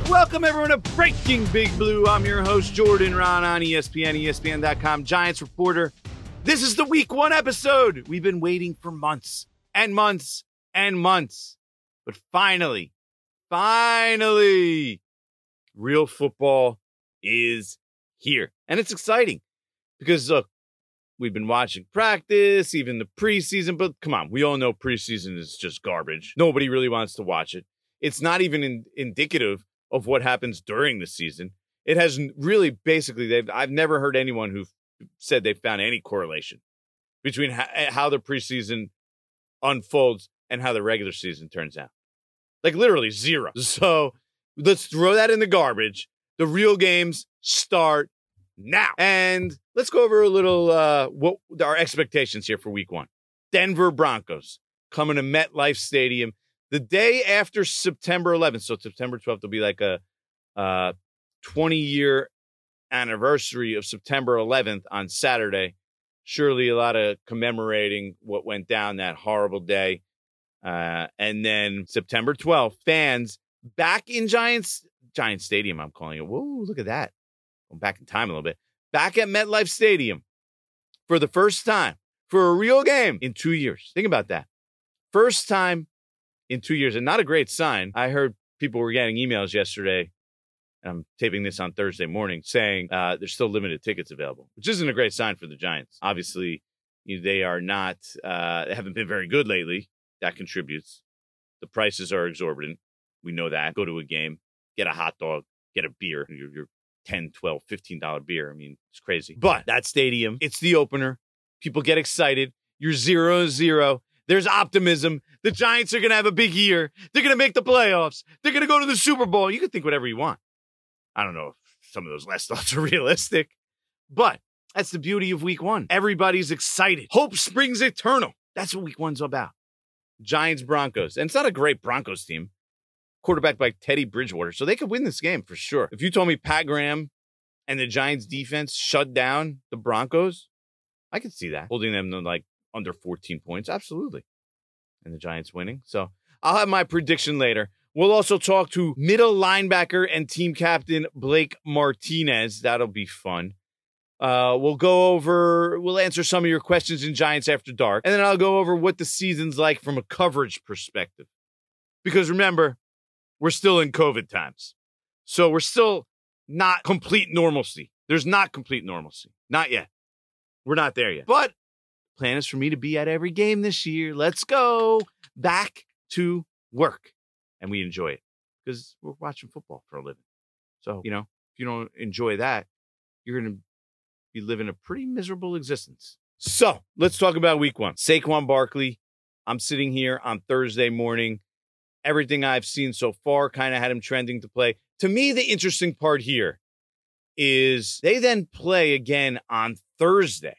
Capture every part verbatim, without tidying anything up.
Welcome, everyone, to Breaking Big Blue. I'm your host, Jordan Ron, on E S P N, E S P N dot com, Giants reporter. This is the week one episode. We've been waiting for months and months and months. But finally, finally, real football is here. And it's exciting because, look, we've been watching practice, even the preseason. But come on, we all know preseason is just garbage. Nobody really wants to watch it. It's not even in, indicative of what happens during the season. It has really basically, they've, I've never heard anyone who said they found any correlation between how, how the preseason unfolds and how the regular season turns out. Like literally zero. So let's throw that in the garbage. The real games start now. And let's go over a little, uh, what our expectations here for week one. Denver Broncos coming to MetLife Stadium the day after September eleventh. So September twelfth will be like a uh, twenty-year anniversary of September eleventh on Saturday. Surely a lot of commemorating what went down that horrible day. Uh, and then September twelfth, fans back in Giants, Giants Stadium, I'm calling it. Whoa, look at that. Going back in time a little bit. Back at MetLife Stadium for the first time for a real game in two years. Think about that. First time in two years, and not a great sign. I heard people were getting emails yesterday, and I'm taping this on Thursday morning, saying uh, there's still limited tickets available, which isn't a great sign for the Giants. Obviously, you know, they are not, uh, they haven't been very good lately. That contributes. The prices are exorbitant. We know that. Go to a game, get a hot dog, get a beer, your, your ten, twelve, fifteen dollar beer. I mean, it's crazy. But that stadium, it's the opener. People get excited. You're zero zero. There's optimism. The Giants are going to have a big year. They're going to make the playoffs. They're going to go to the Super Bowl. You can think whatever you want. I don't know if some of those last thoughts are realistic, but that's the beauty of week one. Everybody's excited. Hope springs eternal. That's what week one's about. Giants, Broncos. And it's not a great Broncos team. Quarterbacked by Teddy Bridgewater. So they could win this game for sure. If you told me Pat Graham and the Giants defense shut down the Broncos, I could see that. Holding them to like under fourteen points. Absolutely. And the Giants winning. So I'll have my prediction later. We'll also talk to middle linebacker and team captain Blake Martinez. That'll be fun. Uh, we'll go over, we'll answer some of your questions in Giants After Dark. And then I'll go over what the season's like from a coverage perspective. Because remember, we're still in COVID times. So we're still not complete normalcy. There's not complete normalcy. Not yet. We're not there yet. But plan is for me to be at every game this year. Let's go back to work. And we enjoy it because we're watching football for a living. So, you know, if you don't enjoy that, you're going to be living a pretty miserable existence. So let's talk about week one. Saquon Barkley. I'm sitting here on Thursday morning. Everything I've seen so far kind of had him trending to play. To me, the interesting part here is they then play again on Thursday.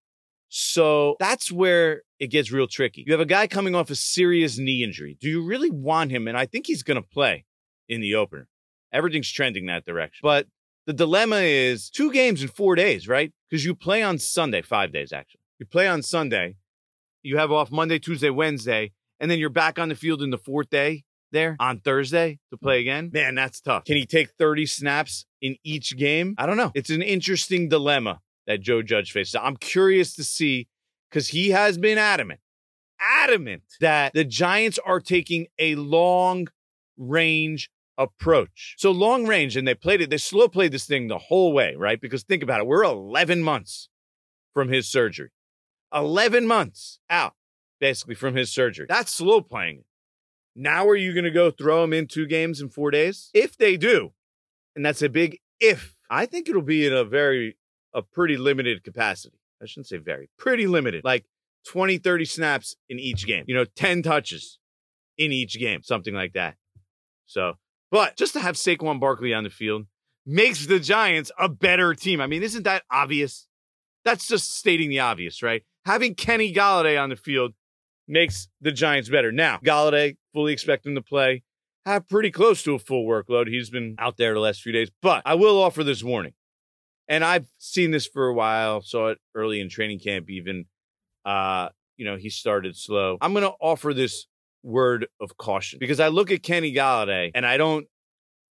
So that's where it gets real tricky. You have a guy coming off a serious knee injury. Do you really want him? And I think he's going to play in the opener. Everything's trending that direction. But the dilemma is two games in four days, right? Because you play on Sunday, five days actually. You play on Sunday. You have off Monday, Tuesday, Wednesday, and then you're back on the field in the fourth day there on Thursday to play again. Man, that's tough. Can he take thirty snaps in each game? I don't know. It's an interesting dilemma that Joe Judge faces. I'm curious to see, because he has been adamant, adamant that the Giants are taking a long-range approach. So long range, and they played it, they slow played this thing the whole way, right? Because think about it, we're eleven months from his surgery. eleven months out, basically, from his surgery. That's slow playing it. Now are you going to go throw him in two games in four days? If they do, and that's a big if, I think it'll be in a very, a pretty limited capacity. I shouldn't say very, pretty limited. Like twenty, thirty snaps in each game. You know, ten touches in each game, something like that. So, but just to have Saquon Barkley on the field makes the Giants a better team. I mean, isn't that obvious? That's just stating the obvious, right? Having Kenny Golladay on the field makes the Giants better. Now, Golladay, fully expect him to play, have pretty close to a full workload. He's been out there the last few days, but I will offer this warning. And I've seen this for a while, saw it early in training camp even. Uh, you know, he started slow. I'm going to offer this word of caution because I look at Kenny Golladay and I don't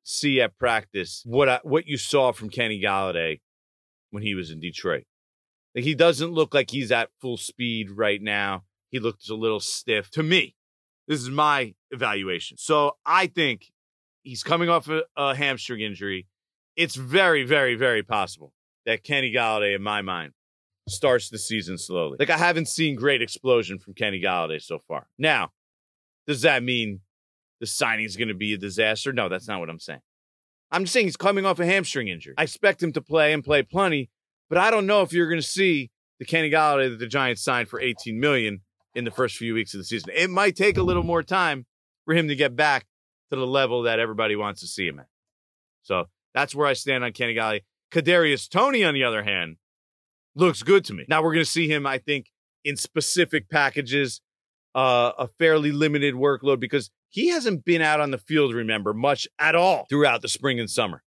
see at practice what I, what you saw from Kenny Golladay when he was in Detroit. Like, he doesn't look like he's at full speed right now. He looks a little stiff to me. This is my evaluation. So I think he's coming off a, a hamstring injury. It's very, very, very possible that Kenny Golladay, in my mind, starts the season slowly. Like, I haven't seen great explosion from Kenny Golladay so far. Now, does that mean the signing is going to be a disaster? No, that's not what I'm saying. I'm just saying he's coming off a hamstring injury. I expect him to play and play plenty, but I don't know if you're going to see the Kenny Golladay that the Giants signed for eighteen million dollars in the first few weeks of the season. It might take a little more time for him to get back to the level that everybody wants to see him at. So that's where I stand on Kenny Golladay. Kadarius Toney, on the other hand, looks good to me. Now we're going to see him, I think, in specific packages, uh, a fairly limited workload, because he hasn't been out on the field, remember, much at all throughout the spring and summer.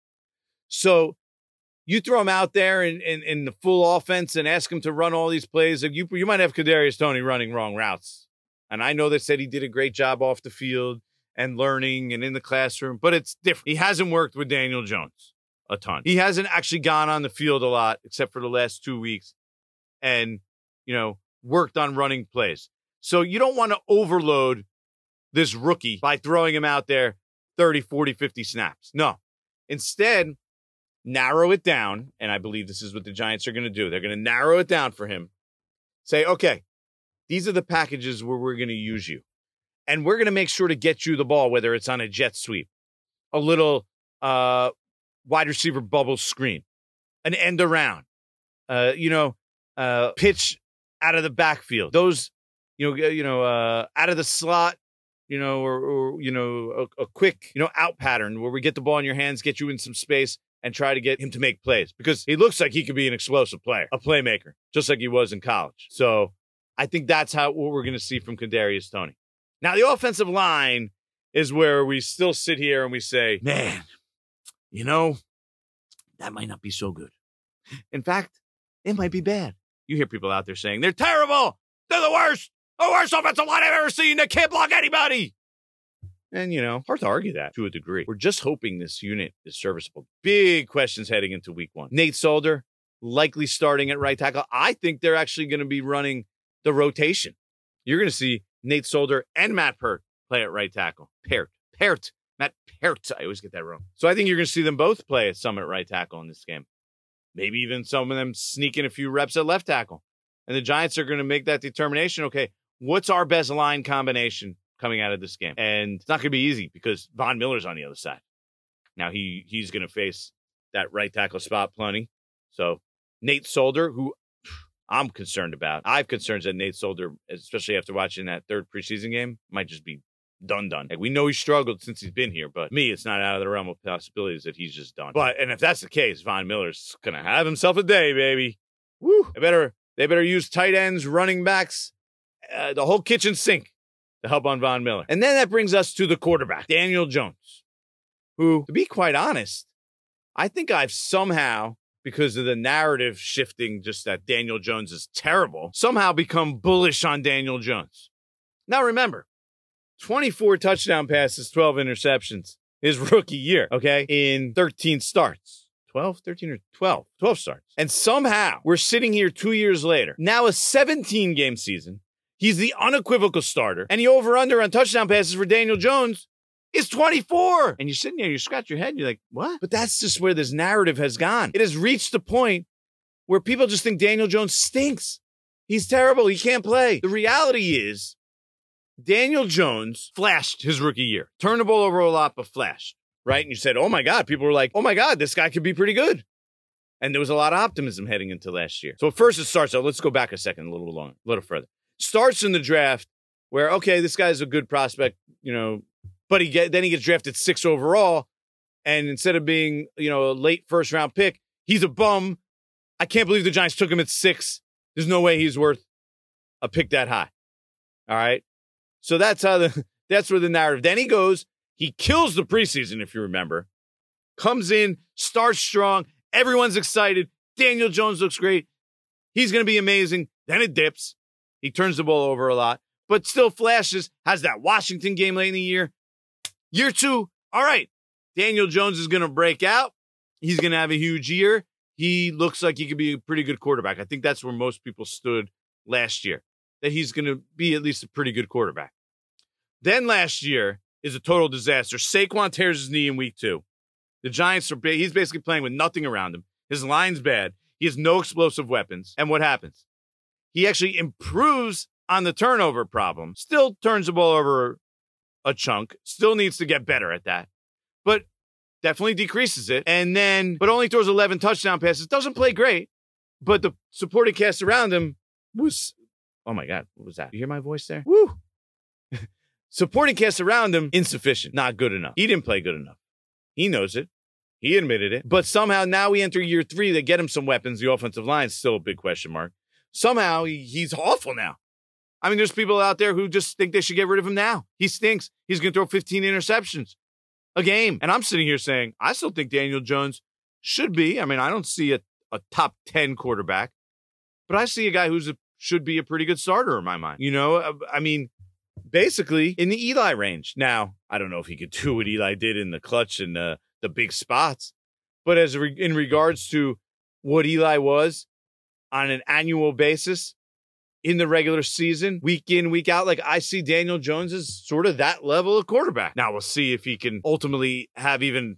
So you throw him out there in, in, in the full offense and ask him to run all these plays. You, you might have Kadarius Toney running wrong routes. And I know they said he did a great job off the field and learning and in the classroom, but it's different. He hasn't worked with Daniel Jones a ton. He hasn't actually gone on the field a lot, except for the last two weeks, and, you know, worked on running plays. So you don't want to overload this rookie by throwing him out there thirty, forty, fifty snaps. No. Instead, narrow it down, and I believe this is what the Giants are going to do. They're going to narrow it down for him. Say, okay, these are the packages where we're going to use you. And we're going to make sure to get you the ball, whether it's on a jet sweep, a little uh, wide receiver bubble screen, an end around, uh, you know, uh, pitch out of the backfield. Those, you know, you know, uh, out of the slot, you know, or, or you know, a, a quick, you know, out pattern where we get the ball in your hands, get you in some space, and try to get him to make plays, because he looks like he could be an explosive player, a playmaker, just like he was in college. So I think that's how what we're going to see from Kadarius Toney. Now, the offensive line is where we still sit here and we say, man, you know, that might not be so good. In fact, it might be bad. You hear people out there saying, they're terrible. They're the worst. The worst offensive line I've ever seen. They can't block anybody. And, you know, hard to argue that to a degree. We're just hoping this unit is serviceable. Big questions heading into week one. Nate Solder, likely starting at right tackle. I think they're actually going to be running the rotation. You're going to see Nate Solder and Matt Peart play at right tackle. Peart. Peart. Matt Peart. I always get that wrong. So I think you're going to see them both play at some at right tackle in this game. Maybe even some of them sneaking a few reps at left tackle. And the Giants are going to make that determination. Okay, what's our best line combination coming out of this game? And it's not going to be easy because Von Miller's on the other side. Now he he's going to face that right tackle spot plenty. So Nate Solder, who I'm concerned about. I have concerns that Nate Solder, especially after watching that third preseason game, might just be done done. Like, we know he struggled since he's been here, but me, it's not out of the realm of possibilities that he's just done. But and if that's the case, Von Miller's going to have himself a day, baby. Woo! They better they better use tight ends, running backs, uh, the whole kitchen sink to help on Von Miller. And then that brings us to the quarterback, Daniel Jones, who, to be quite honest, I think I've somehow, because of the narrative shifting, just that Daniel Jones is terrible, somehow become bullish on Daniel Jones. Now remember, twenty-four touchdown passes, twelve interceptions, his rookie year, okay, in thirteen starts. twelve, thirteen, or twelve? twelve starts. And somehow we're sitting here two years later, now a seventeen-game season. He's the unequivocal starter, and the over-under on touchdown passes for Daniel Jones is twenty-four. And you're sitting there, you scratch your head, and you're like, what? But that's just where this narrative has gone. It has reached the point where people just think Daniel Jones stinks. He's terrible. He can't play. The reality is Daniel Jones flashed his rookie year. Turned the ball over a lot, but flashed, right? And you said, oh, my God. People were like, oh, my God, this guy could be pretty good. And there was a lot of optimism heading into last year. So first it starts out. Let's go back a second, a little longer, a little further. Starts in the draft where, okay, this guy's a good prospect, you know, but he get, then he gets drafted six overall. And instead of being, you know, a late first round pick, he's a bum. I can't believe the Giants took him at six. There's no way he's worth a pick that high. All right. So that's how the, that's where the narrative. Then he goes, he kills the preseason, if you remember, comes in, starts strong. Everyone's excited. Daniel Jones looks great. He's going to be amazing. Then it dips. He turns the ball over a lot, but still flashes, has that Washington game late in the year. Year two, all right, Daniel Jones is going to break out. He's going to have a huge year. He looks like he could be a pretty good quarterback. I think that's where most people stood last year, that he's going to be at least a pretty good quarterback. Then last year is a total disaster. Saquon tears his knee in week two. The Giants are big. He's basically playing with nothing around him. His line's bad. He has no explosive weapons. And what happens? He actually improves on the turnover problem. Still turns the ball over a chunk. Still needs to get better at that. But definitely decreases it. And then, but only throws eleven touchdown passes. Doesn't play great. But the supporting cast around him was, oh my God, what was that? You hear my voice there? Woo! Supporting cast around him, insufficient. Not good enough. He didn't play good enough. He knows it. He admitted it. But somehow now we enter year three. They get him some weapons. The offensive line is still a big question mark. Somehow he, he's awful now. I mean, there's people out there who just think they should get rid of him now. He stinks. He's going to throw fifteen interceptions a game. And I'm sitting here saying, I still think Daniel Jones should be. I mean, I don't see a, a top ten quarterback, but I see a guy who's a, should be a pretty good starter in my mind. You know, I mean, basically in the Eli range. Now, I don't know if he could do what Eli did in the clutch and uh, the big spots, but as re- in regards to what Eli was on an annual basis in the regular season, week in, week out, like I see Daniel Jones as sort of that level of quarterback. Now we'll see if he can ultimately have even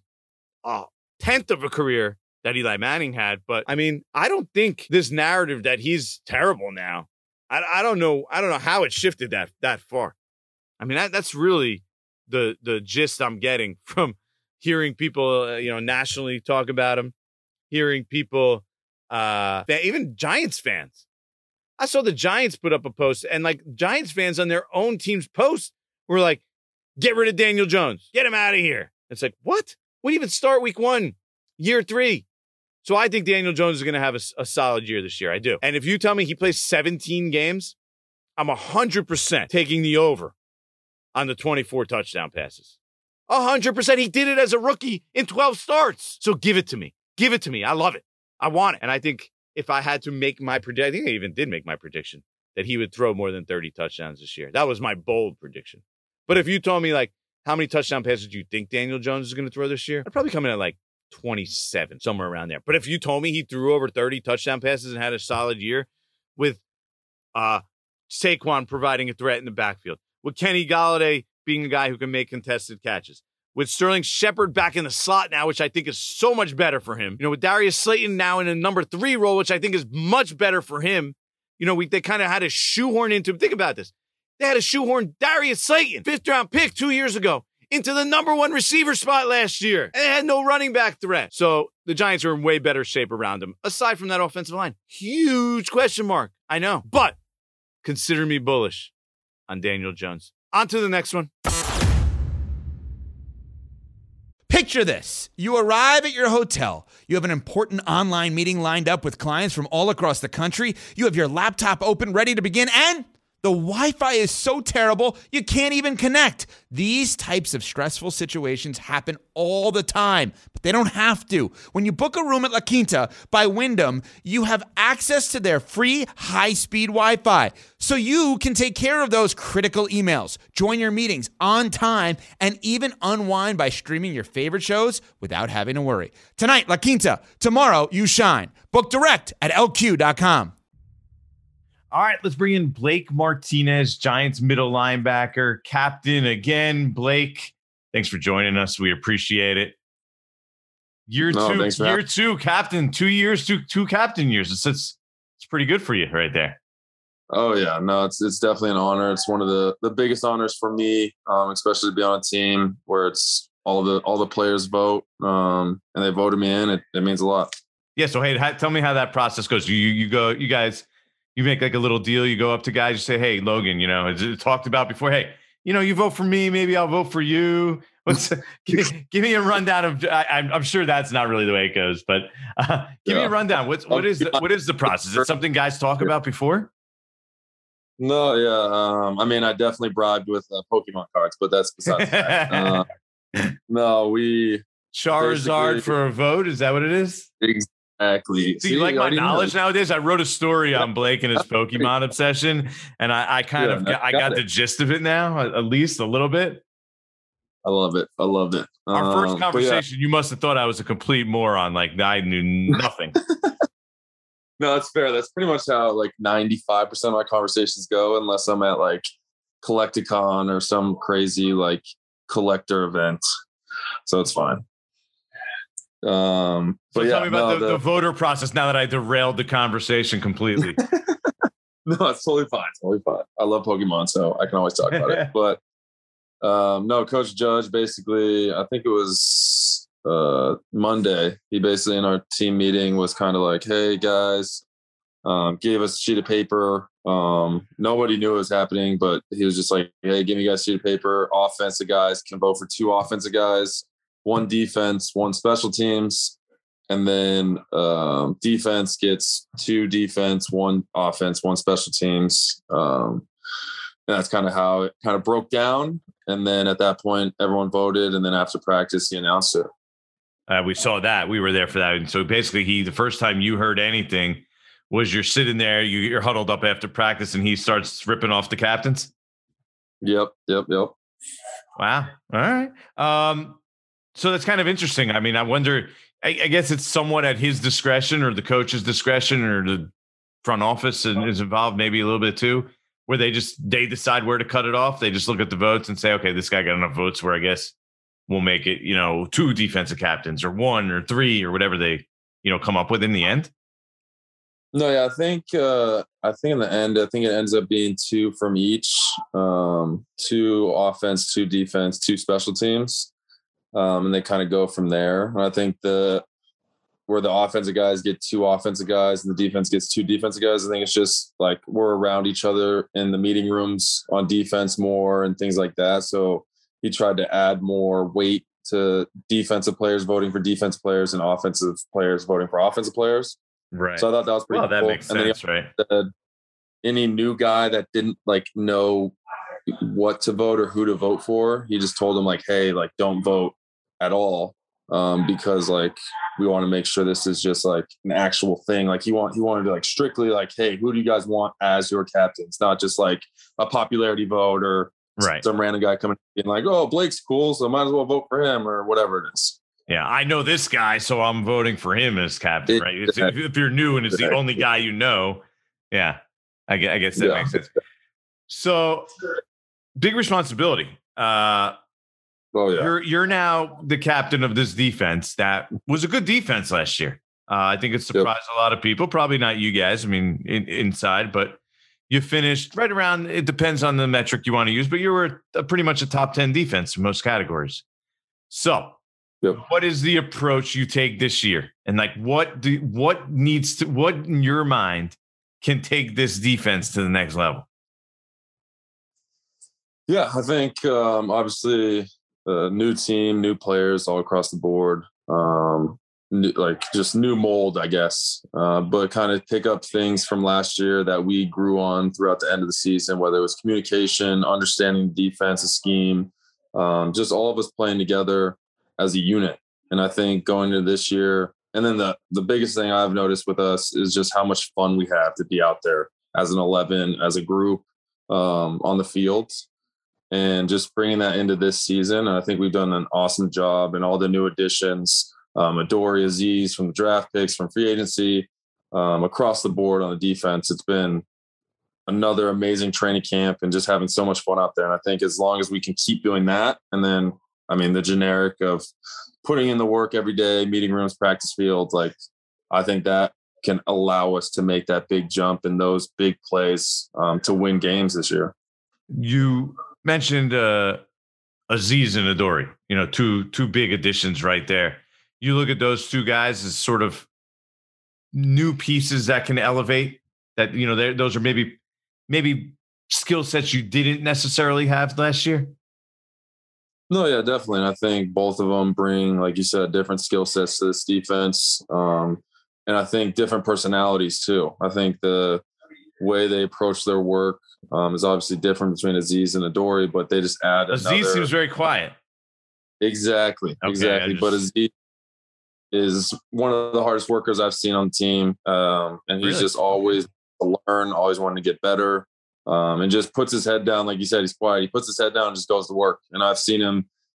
a tenth of a career that Eli Manning had. But I mean, I don't think this narrative that he's terrible now, I, I don't know. I don't know how it shifted that, that far. I mean, that, that's really the, the gist I'm getting from hearing people, uh, you know, nationally talk about him, hearing people, uh, even Giants fans. I saw the Giants put up a post, and like Giants fans on their own team's post were like, get rid of Daniel Jones. Get him out of here. It's like, what? We didn't even start week one, year three. So I think Daniel Jones is going to have a, a solid year this year. I do. And if you tell me he plays seventeen games, I'm one hundred percent taking the over on the twenty-four touchdown passes. one hundred percent. He did it as a rookie in twelve starts. So give it to me. Give it to me. I love it. I want it. And I think if I had to make my prediction, I think I even did make my prediction that he would throw more than thirty touchdowns this year. That was my bold prediction. But if you told me, like, how many touchdown passes do you think Daniel Jones is going to throw this year? I'd probably come in at like twenty-seven, somewhere around there. But if you told me he threw over thirty touchdown passes and had a solid year with uh, Saquon providing a threat in the backfield, with Kenny Golladay being a guy who can make contested catches, with Sterling Shepard back in the slot now, which I think is so much better for him. You know, with Darius Slayton now in a number three role, which I think is much better for him. You know, we they kind of had to shoehorn into, think about this. They had to shoehorn Darius Slayton, fifth round pick two years ago, into the number one receiver spot last year. And they had no running back threat. So the Giants are in way better shape around him. Aside from that offensive line, huge question mark. I know, but consider me bullish on Daniel Jones. On to the next one. Picture this. You arrive at your hotel. You have an important online meeting lined up with clients from all across the country. You have your laptop open, ready to begin, and the Wi-Fi is so terrible, you can't even connect. These types of stressful situations happen all the time, but they don't have to. When you book a room at La Quinta by Wyndham, you have access to their free high-speed Wi-Fi, so you can take care of those critical emails, join your meetings on time, and even unwind by streaming your favorite shows without having to worry. Tonight, La Quinta. Tomorrow, you shine. Book direct at L Q dot com. All right, let's bring in Blake Martinez, Giants middle linebacker, captain again. Blake, thanks for joining us. We appreciate it. Year no, two, year two, captain, two years, two two captain years. It's, it's it's pretty good for you right there. Oh yeah, no, it's it's definitely an honor. It's one of the the biggest honors for me, um, especially to be on a team where it's all the all the players vote, um, and they voted me in. It, it means a lot. Yeah. So hey, how, tell me how that process goes. You you go, you guys. You make like a little deal. You go up to guys. You say, "Hey, Logan, you know, it's talked about before. Hey, you know, you vote for me. Maybe I'll vote for you. What's give, me, give me a rundown of? I, I'm, I'm sure that's not really the way it goes, but uh, give yeah. me a rundown. What's what is the, what is the process? Is it something guys talk about before? No, yeah. Um, I mean, I definitely bribed with uh, Pokemon cards, but that's besides that. Uh, no, we Charizard for a vote. Is that what it is? Exactly. Exactly. Do you like my knowledge know. nowadays? I wrote a story on Blake and his Pokemon obsession, and I, I kind yeah, of got, I got, got the gist of it now, at least a little bit. I love it. I loved it. Our first Um, but yeah. conversation, you must have thought I was a complete moron. Like I knew nothing. No, that's fair. That's pretty much how like ninety-five percent of my conversations go, unless I'm at like Collecticon or some crazy like collector event. So it's fine. Um, So but tell yeah, me about no, the, the, the voter process now that I derailed the conversation completely. no, it's totally fine. Totally fine. I love Pokemon, so I can always talk about it. But um, no, Coach Judge basically, I think it was uh, Monday. He basically in our team meeting was kind of like, "Hey guys," um, gave us a sheet of paper. Um, nobody knew it was happening, but he was just like, "Hey, give me guys a sheet of paper. Offensive guys can vote for two offensive guys, one defense, one special teams." And then um, defense gets two defense, one offense, one special teams. Um, and that's kind of how it kind of broke down. And then at that point, everyone voted. And then after practice, he announced it. Uh, we saw that. We were there for that. And so basically, he the first time you heard anything was you're sitting there, you, you're huddled up after practice, and he starts ripping off the captains. Yep, yep, yep. Wow. All right. Um, so that's kind of interesting. I mean, I wonder. I, I guess it's somewhat at his discretion, or the coach's discretion, or the front office is involved, maybe a little bit too, where they just they decide where to cut it off. They just look at the votes and say, okay, this guy got enough votes where I guess we'll make it, you know, two defensive captains, or one, or three, or whatever they, you know, come up with in the end. No, yeah, I think uh, I think in the end, I think it ends up being two from each, um, two offense, two defense, two special teams. Um, and they kind of go from there. And I think the where the offensive guys get two offensive guys and the defense gets two defensive guys, I think it's just like we're around each other in the meeting rooms on defense more and things like that. So he tried to add more weight to defensive players voting for defensive players and offensive players voting for offensive players. Right. So I thought that was pretty well, cool. That makes and sense, then right? Said, any new guy that didn't like know what to vote or who to vote for, he just told them like, hey, like don't vote at all, um, because like we want to make sure this is just like an actual thing. Like he want he wanted to like strictly like, hey, who do you guys want as your captains? Not just like a popularity vote or right. some random guy coming in like, oh, Blake's cool, so might as well vote for him or whatever it is. Yeah, I know this guy, so I'm voting for him as captain, right? It's, Exactly. If you're new and it's the only guy you know, yeah, I guess, I guess that Yeah. makes sense. So big responsibility. Uh, Oh yeah. You're you're now the captain of this defense that was a good defense last year. Uh, I think it surprised yep. a lot of people. Probably not you guys. I mean, in, inside, but you finished right around. It depends on the metric you want to use, but you were a, pretty much a top ten defense in most categories. So, yep. what is the approach you take this year? And like, what do what needs to what in your mind can take this defense to the next level? Yeah, I think um, obviously. Uh, new team, new players all across the board, um, new, like just new mold, I guess. Uh, but kind of pick up things from last year that we grew on throughout the end of the season, whether it was communication, understanding the defensive scheme, um, just all of us playing together as a unit. And I think going into this year, and then the the biggest thing I've noticed with us is just how much fun we have to be out there as an eleven, as a group, um, on the field. And just bringing that into this season. And I think we've done an awesome job, and all the new additions, um, Adoree Azeez from the draft picks, from free agency, um, across the board on the defense. It's been another amazing training camp and just having so much fun out there. And I think as long as we can keep doing that, and then, I mean, the generic of putting in the work every day, meeting rooms, practice fields, like I think that can allow us to make that big jump in those big plays um, to win games this year. You mentioned uh, Azeez and Adoree, you know, two two big additions right there. You look at those two guys as sort of new pieces that can elevate. That you know, those are maybe maybe skill sets you didn't necessarily have last year. No, yeah, definitely. And I think both of them bring, like you said, different skill sets to this defense, um, and I think different personalities too. I think the way they approach their work um, is obviously different between Azeez and Adoree, but they just add Azeez another... seems very quiet. Exactly, okay, exactly. Just... But Azeez is one of the hardest workers I've seen on the team, um, and he's really? just always to learn, always wanting to get better, um, and just puts his head down. Like you said, he's quiet. He puts his head down and just goes to work. And I've seen him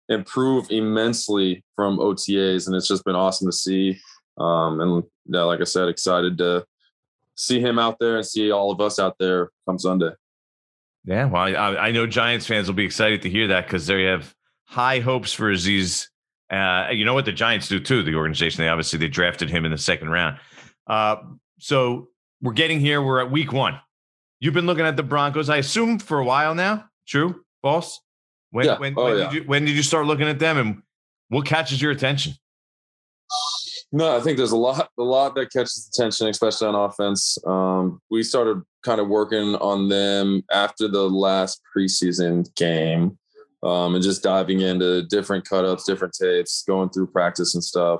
improve immensely from O T As, and it's just been awesome to see. Um, and yeah, like I said, excited to see him out there and see all of us out there come Sunday. Yeah, well, I, I know Giants fans will be excited to hear that because they have high hopes for Azeez. Uh, you know what the Giants do too, the organization. They obviously they drafted him in the second round. Uh, so we're getting here. We're at week one. You've been looking at the Broncos, I assume, for a while now. True? False? When yeah. when, oh, when yeah. did you when did you start looking at them, and what catches your attention? No, I think there's a lot, a lot that catches attention, especially on offense. Um, we started kind of working on them after the last preseason game, um, and just diving into different cutouts, different tapes, going through practice and stuff.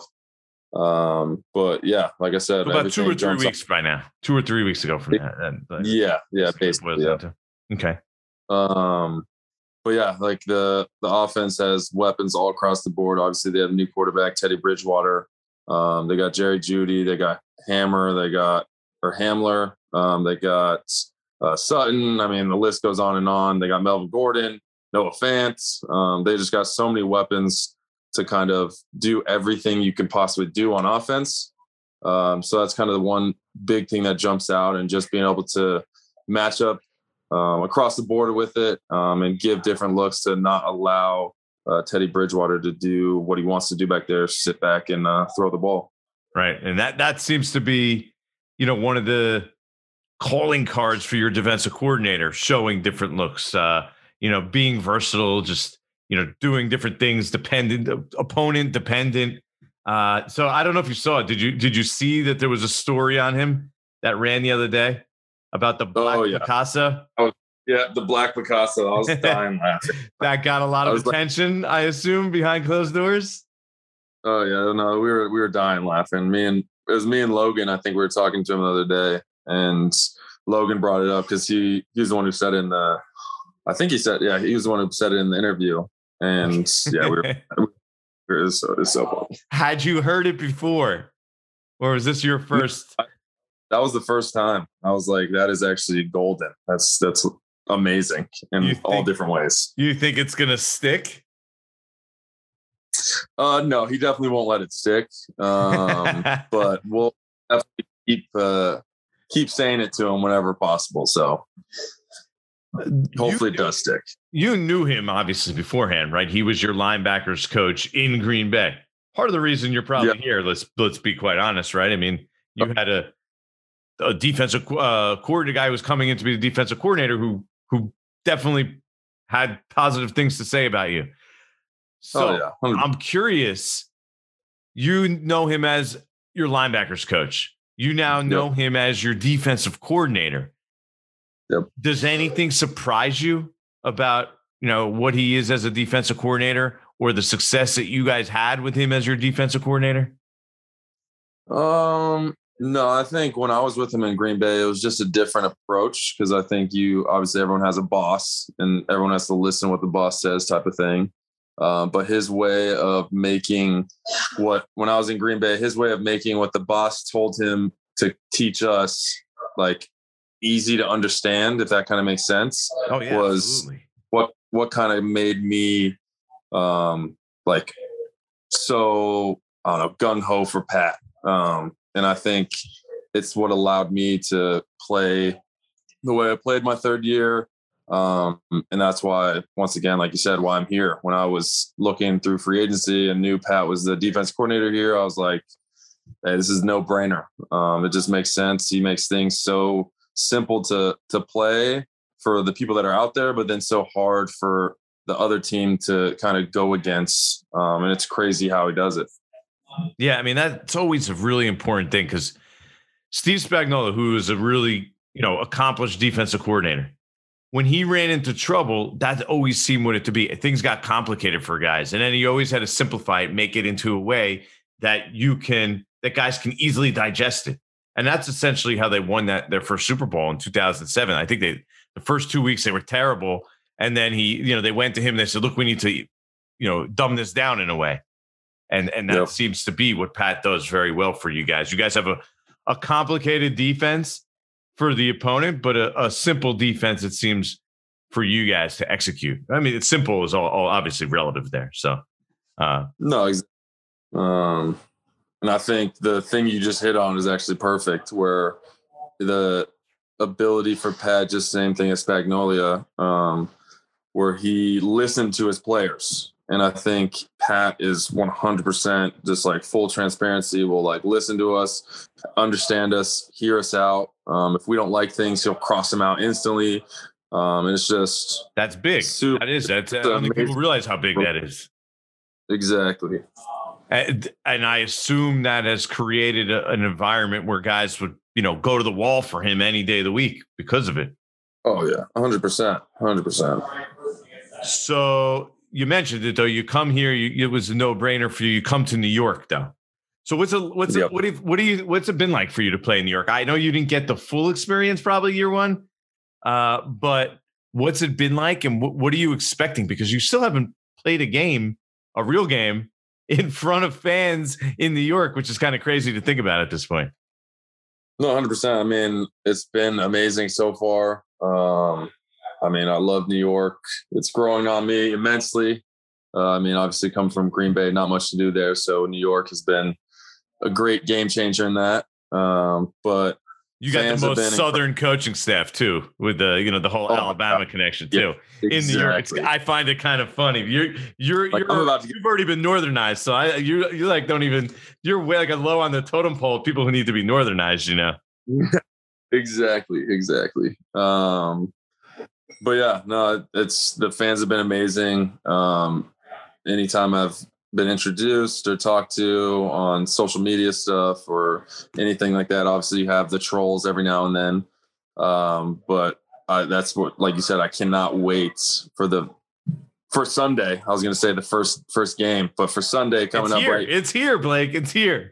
Um, but yeah, like I said, So about two or three weeks by now, two or three weeks ago from that. And, like, yeah, yeah, basically. Yeah. Okay. Um, but yeah, like the the offense has weapons all across the board. Obviously, they have a new quarterback, Teddy Bridgewater. Um, they got Jerry Jeudy, they got Hammer, they got or Hamler, um, they got uh, Sutton. I mean, the list goes on and on. They got Melvin Gordon, Noah Fant. Um, they just got so many weapons to kind of do everything you can possibly do on offense. Um, so that's kind of the one big thing that jumps out, and just being able to match up um, across the board with it um, and give different looks to not allow Uh, Teddy Bridgewater to do what he wants to do back there, sit back and uh, throw the ball. Right. And that that seems to be, you know, one of the calling cards for your defensive coordinator, showing different looks, uh, you know, being versatile, just, you know, doing different things, dependent, opponent dependent. Uh, so I don't know if you saw it. Did you did you see that there was a story on him that ran the other day about the Black oh, yeah. Picasso? Oh, yeah, the Black Picasso. I was dying laughing. That got a lot of I attention, like, I assume, behind closed doors. Oh yeah, no, we were we were dying laughing. Me and it was me and Logan. I think we were talking to him the other day, and Logan brought it up because he he's the one who said in the. I think he said yeah he was the one who said it in the interview, and yeah we were. It was so, it was so funny. Had you heard it before, or was this your first? That was the first time. I was like, that is actually golden. That's that's amazing in You all think- different ways. You think it's gonna stick? Uh, no, he definitely won't let it stick. Um, but we'll definitely keep uh, keep saying it to him whenever possible. So hopefully you, it does stick. You knew him obviously beforehand, right? He was your linebackers coach in Green Bay. Part of the reason you're probably Yeah. here, let's let's be quite honest, right? I mean, you had a a defensive uh, coordinator guy who was coming in to be the defensive coordinator who who definitely had positive things to say about you. So Oh, yeah. one hundred I'm curious. You know him as your linebackers coach. You now know Yep. him as your defensive coordinator. Yep. Does anything surprise you about, you know, what he is as a defensive coordinator, or the success that you guys had with him as your defensive coordinator? Um, no, I think when I was with him in Green Bay, it was just a different approach because I think you obviously everyone has a boss and everyone has to listen what the boss says, type of thing. Uh, but his way of making what when I was in Green Bay, his way of making what the boss told him to teach us, like easy to understand, if that kind of makes sense, Oh yeah, was absolutely. what what kind of made me um like so I don't know gung ho for Pat. Um, and I think it's what allowed me to play the way I played my third year. Um, and that's why, once again, like you said, why I'm here. When I was looking through free agency and knew Pat was the defense coordinator here, I was like, hey, this is no brainer. Um, it just makes sense. He makes things so simple to, to play for the people that are out there, but then so hard for the other team to kind of go against. Um, and it's crazy how he does it. Yeah, I mean, that's always a really important thing because Steve Spagnuolo, who is a really, you know, accomplished defensive coordinator, when he ran into trouble, that always seemed what it to be. Things got complicated for guys. And then he always had to simplify it, make it into a way that you can, that guys can easily digest it. And that's essentially how they won that their first Super Bowl in two thousand seven. I think they, the first two weeks they were terrible. And then he, you know, they went to him and they said, look, we need to, you know, dumb this down in a way. And and that Yep. seems to be what Pat does very well for you guys. You guys have a, a complicated defense for the opponent, but a, a simple defense, it seems, for you guys to execute? I mean, it's simple is all, all obviously relative there. So, uh, no, exactly. Um, and I think the thing you just hit on is actually perfect, where the ability for Pat, just same thing as Spagnolia, um, where he listened to his players. And I think Pat is one hundred percent just like full transparency, will like listen to us, understand us, hear us out. Um, if we don't like things, he'll cross them out instantly. Um, and it's just that's big. Super, that is. That's, I don't think people realize how big that is. Exactly. And, and I assume that has created a, an environment where guys would, you know, go to the wall for him any day of the week because of it. Oh, yeah. one hundred percent. one hundred percent. So you mentioned it, though. You come here, you, it was a no-brainer for you. You come to New York, though. So what's a, what's yep. a, what do you, what do you what's it been like for you to play in New York? I know you didn't get the full experience probably year one, uh, but what's it been like, and what, what are you expecting? Because you still haven't played a game, a real game, in front of fans in New York, which is kind of crazy to think about at this point. No, one hundred percent. I mean, it's been amazing so far. Um, I mean, I love New York. It's growing on me immensely. Uh, I mean, obviously come from Green Bay, not much to do there. So New York has been a great game changer in that. Um, but you got the most southern inc- coaching staff too, with the, you know, the whole oh, Alabama connection too. Yeah, exactly. In New York. It's, I find it kind of funny. You're, you're, like, you're about to get- you've already been northernized. So I, you, you like, don't even, you're way like a low on the totem pole of people who need to be northernized, you know? Exactly. Exactly. Um, but yeah, no, it's, the fans have been amazing. Um, anytime I've been introduced or talked to on social media stuff or anything like that, obviously you have the trolls every now and then. Um, but I, that's what, like you said, I cannot wait for the, for Sunday. I was going to say the first, first game, but for Sunday coming it's up, here. right? It's here, Blake. It's here.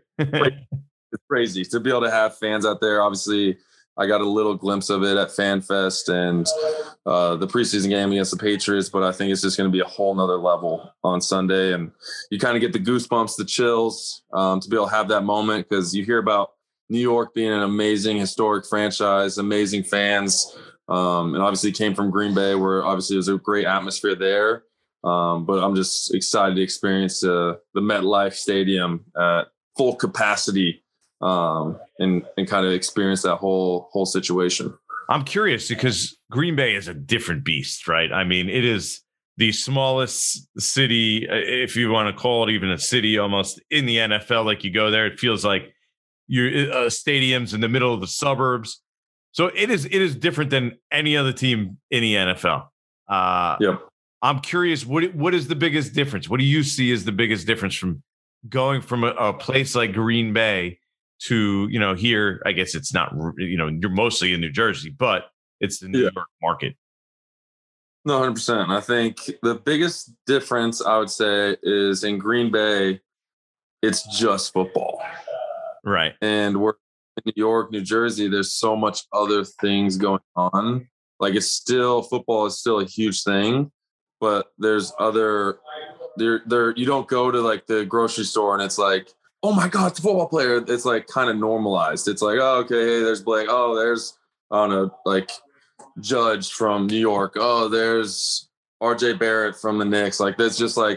It's crazy to be able to have fans out there. Obviously, I got a little glimpse of it at FanFest and uh, the preseason game against the Patriots, but I think it's just going to be a whole nother level on Sunday. And you kind of get the goosebumps, the chills um, to be able to have that moment, because you hear about New York being an amazing historic franchise, amazing fans. Um, and obviously came from Green Bay, where obviously there's a great atmosphere there. Um, but I'm just excited to experience uh, the MetLife Stadium at full capacity. Um, and, and kind of experience that whole, whole situation. I'm curious because Green Bay is a different beast, right? I mean, it is the smallest city, if you want to call it even a city, almost in the N F L. Like you go there, it feels like your uh, stadium's in the middle of the suburbs. So it is, it is different than any other team in the N F L. Uh, yep. I'm curious, what, what is the biggest difference? What do you see as the biggest difference from going from a, a place like Green Bay to, you know, here? I guess it's not, you know, you're mostly in New Jersey, but it's the New yeah. York market. No, one hundred percent. I think the biggest difference I would say is in Green Bay, it's just football. Right. And we're in New York, New Jersey, there's so much other things going on. Like it's still, football is still a huge thing, but there's other, there, there, you don't go to like the grocery store and it's like, oh my God, it's a football player. It's like kind of normalized. It's like, oh, okay, hey, there's Blake. Oh, there's, I don't know, like Judge from New York. Oh, there's R J Barrett from the Knicks. Like that's just like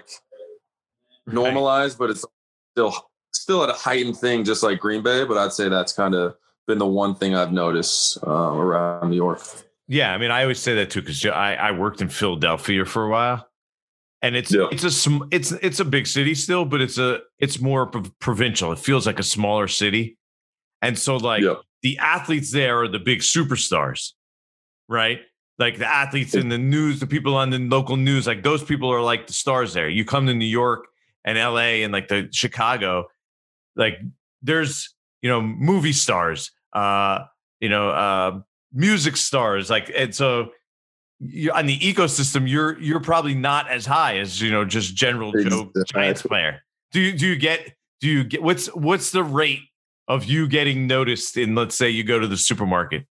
normalized, but it's still still at a heightened thing, just like Green Bay. But I'd say that's kind of been the one thing I've noticed uh, around New York. Yeah, I mean, I always say that too because I, I worked in Philadelphia for a while. And it's yeah. it's a it's it's a big city still, but it's a it's more provincial. It feels like a smaller city, and so like yeah. the athletes there are the big superstars, right? Like the athletes in the news, the people on the local news, like those people are like the stars there. You come to New York and L A and like the Chicago, like there's you know movie stars, uh, you know uh, music stars, like and so. You, on the ecosystem, you're you're probably not as high as you know just general Joe Giants player. Do you do you get do you get what's what's the rate of you getting noticed in, let's say you go to the supermarket?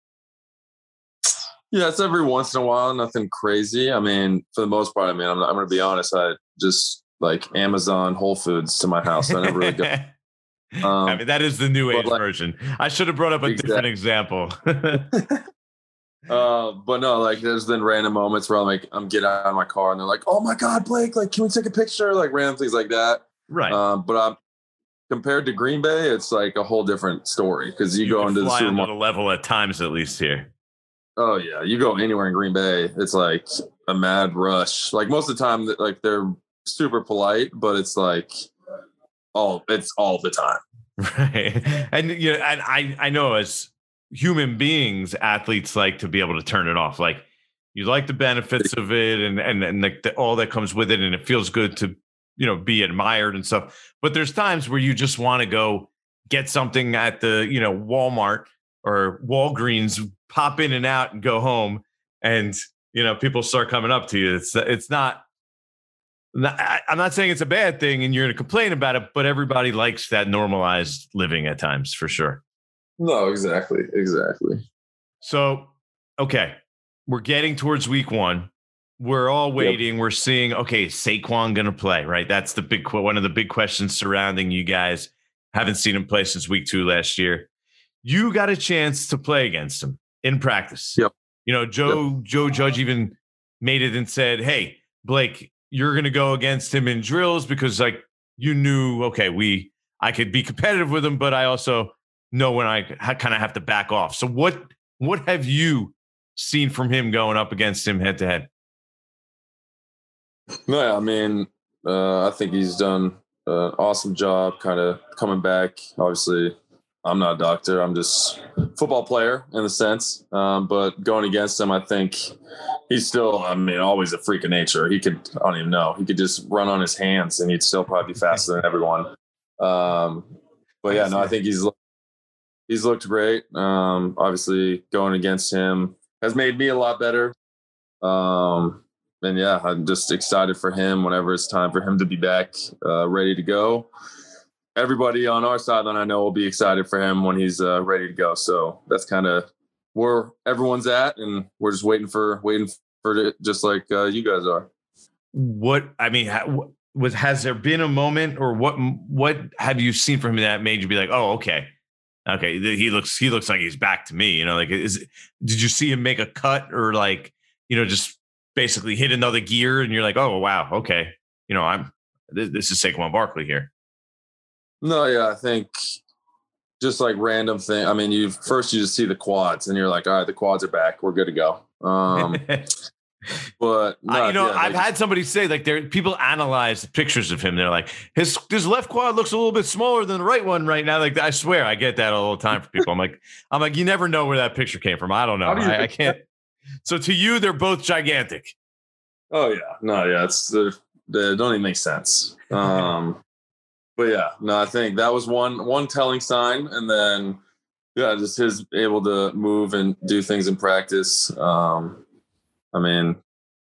Yeah, it's every once in a while, nothing crazy. I mean, for the most part, I mean, I'm not, I'm going to be honest. I just like Amazon, Whole Foods to my house. I never really go. Um, I mean, that is the new age like, version. I should have brought up a exactly. different example. uh, but no, like there's been random moments where I'm like, I'm getting out of my car and they're like, "Oh my God, Blake! Like, can we take a picture?" Like random things like that. Right. Um, but I'm compared to Green Bay, it's like a whole different story because you, you go into the fly supermarket level at times, at least here. Oh yeah, you go anywhere in Green Bay, it's like a mad rush. Like most of the time, like they're super polite, but it's like all it's all the time. Right. And you know, and I I know as human beings, athletes like to be able to turn it off. Like you like the benefits of it and and and like the, all that comes with it, and it feels good to, you know, be admired and stuff. But there's times where you just want to go get something at the, you know, Walmart or Walgreens, pop in and out and go home, and you know, people start coming up to you. It's it's not. I'm not saying it's a bad thing and you're going to complain about it, but everybody likes that normalized living at times, for sure. No, exactly. Exactly. So, okay, we're getting towards week one. We're all waiting. Yep. We're seeing, okay, Saquon going to play, right? That's the big, one of the big questions surrounding you guys. Haven't seen him play since week two last year. You got a chance to play against him in practice. Yep. You know, Joe, yep. Joe Judge even made it and said, hey, Blake, you're going to go against him in drills because like you knew, okay, we, I could be competitive with him, but I also know when I ha- kind of have to back off. So what, what have you seen from him going up against him head to head? No, I mean, uh, I think he's done an awesome job kind of coming back. Obviously I'm not a doctor. I'm just a football player in a sense. Um, but going against him, I think he's still, I mean, always a freak of nature. He could, I don't even know. He could just run on his hands and he'd still probably be faster than everyone. Um, but yeah, no, I think he's, he's looked great. Um, obviously going against him has made me a lot better. Um, and yeah, I'm just excited for him whenever it's time for him to be back, uh, ready to go. Everybody on our sideline, I know, will be excited for him when he's uh, ready to go. So that's kind of where everyone's at, and we're just waiting for waiting for it, just like uh, you guys are. What I mean, was has there been a moment, or what? What have you seen from him that made you be like, oh, okay, okay, he looks he looks like he's back to me. You know, like is did you see him make a cut, or like, you know, just basically hit another gear, and you're like, oh wow, okay, you know, I'm this, this is Saquon Barkley here. No, yeah, I think just like random thing. I mean, you first you just see the quads, and you're like, all right, the quads are back. We're good to go. Um, but no, I, you know, yeah, I've like, had somebody say like there people analyze pictures of him. They're like, his his left quad looks a little bit smaller than the right one right now. Like I swear, I get that all the time for people. I'm like, I'm like, you never know where that picture came from. I don't know. Do I, I can't. So to you, they're both gigantic. Oh yeah, no, yeah, it's they don't even make sense. Um, But yeah, no, I think that was one one telling sign, and then yeah, just his able to move and do things in practice. Um, I mean,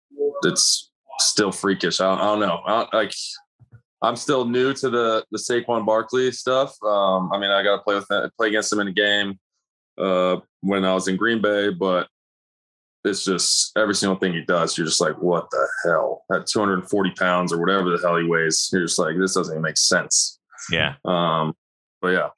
it's still freakish. I don't, I don't know. I don't, like, I'm still new to the the Saquon Barkley stuff. Um, I mean, I got to play with that, play against him in a game uh, when I was in Green Bay, but it's just every single thing he does, you're just like, what the hell? At two hundred forty pounds or whatever the hell he weighs, you're just like, this doesn't even make sense. Yeah. Um, but yeah.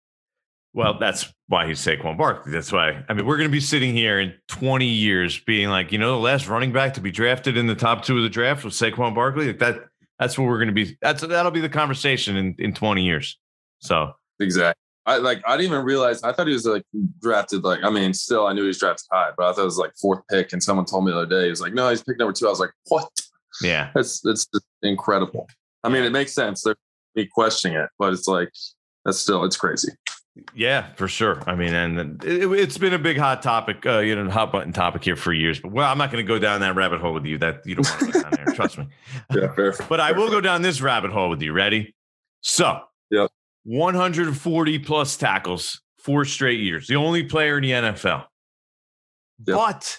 Well, that's why he's Saquon Barkley. That's why. I mean, we're going to be sitting here in twenty years being like, you know, the last running back to be drafted in the top two of the draft was Saquon Barkley. Like that, that's what we're going to be. That's that'll be the conversation in, in twenty years. So exactly. I like, I didn't even realize, I thought he was like drafted. Like, I mean, still, I knew he was drafted high, but I thought it was like fourth pick. And someone told me the other day, he was like, no, he's picked number two. I was like, what? Yeah. That's, that's just incredible. I mean, it makes sense. They're me questioning it, but it's like, that's still, it's crazy. Yeah, for sure. I mean, and it, it's been a big hot topic, uh, you know, hot button topic here for years. But well, I'm not going to go down that rabbit hole with you. That you don't want to go down there. Trust me. Yeah, fair. But I will go down this rabbit hole with you. Ready? So, yep. one hundred forty plus tackles, four straight years. The only player in the N F L, yep. But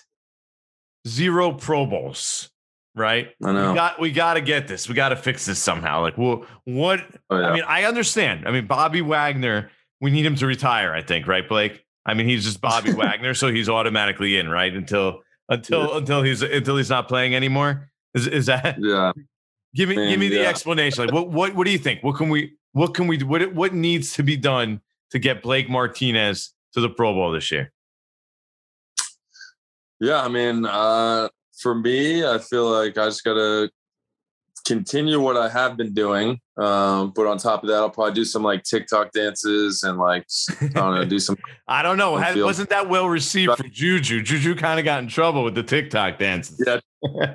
zero Pro Bowls. Right? I know. We got we got to get this. We got to fix this somehow. Like, well, what? Oh, yeah. I mean, I understand. I mean, Bobby Wagner. We need him to retire, I think, right, Blake? I mean, he's just Bobby Wagner, so he's automatically in, right? Until until yeah. until he's until he's not playing anymore. Is is that? Yeah. Give me Man, give me the yeah. explanation. Like, what what what do you think? What can we what can we do? What what needs to be done to get Blake Martinez to the Pro Bowl this year? Yeah, I mean, uh, for me, I feel like I just gotta continue what I have been doing. Um, but on top of that, I'll probably do some like TikTok dances and like I don't know, do some. I don't know. Had, field- wasn't that well received from Juju? Juju kind of got in trouble with the TikTok dances. Yeah,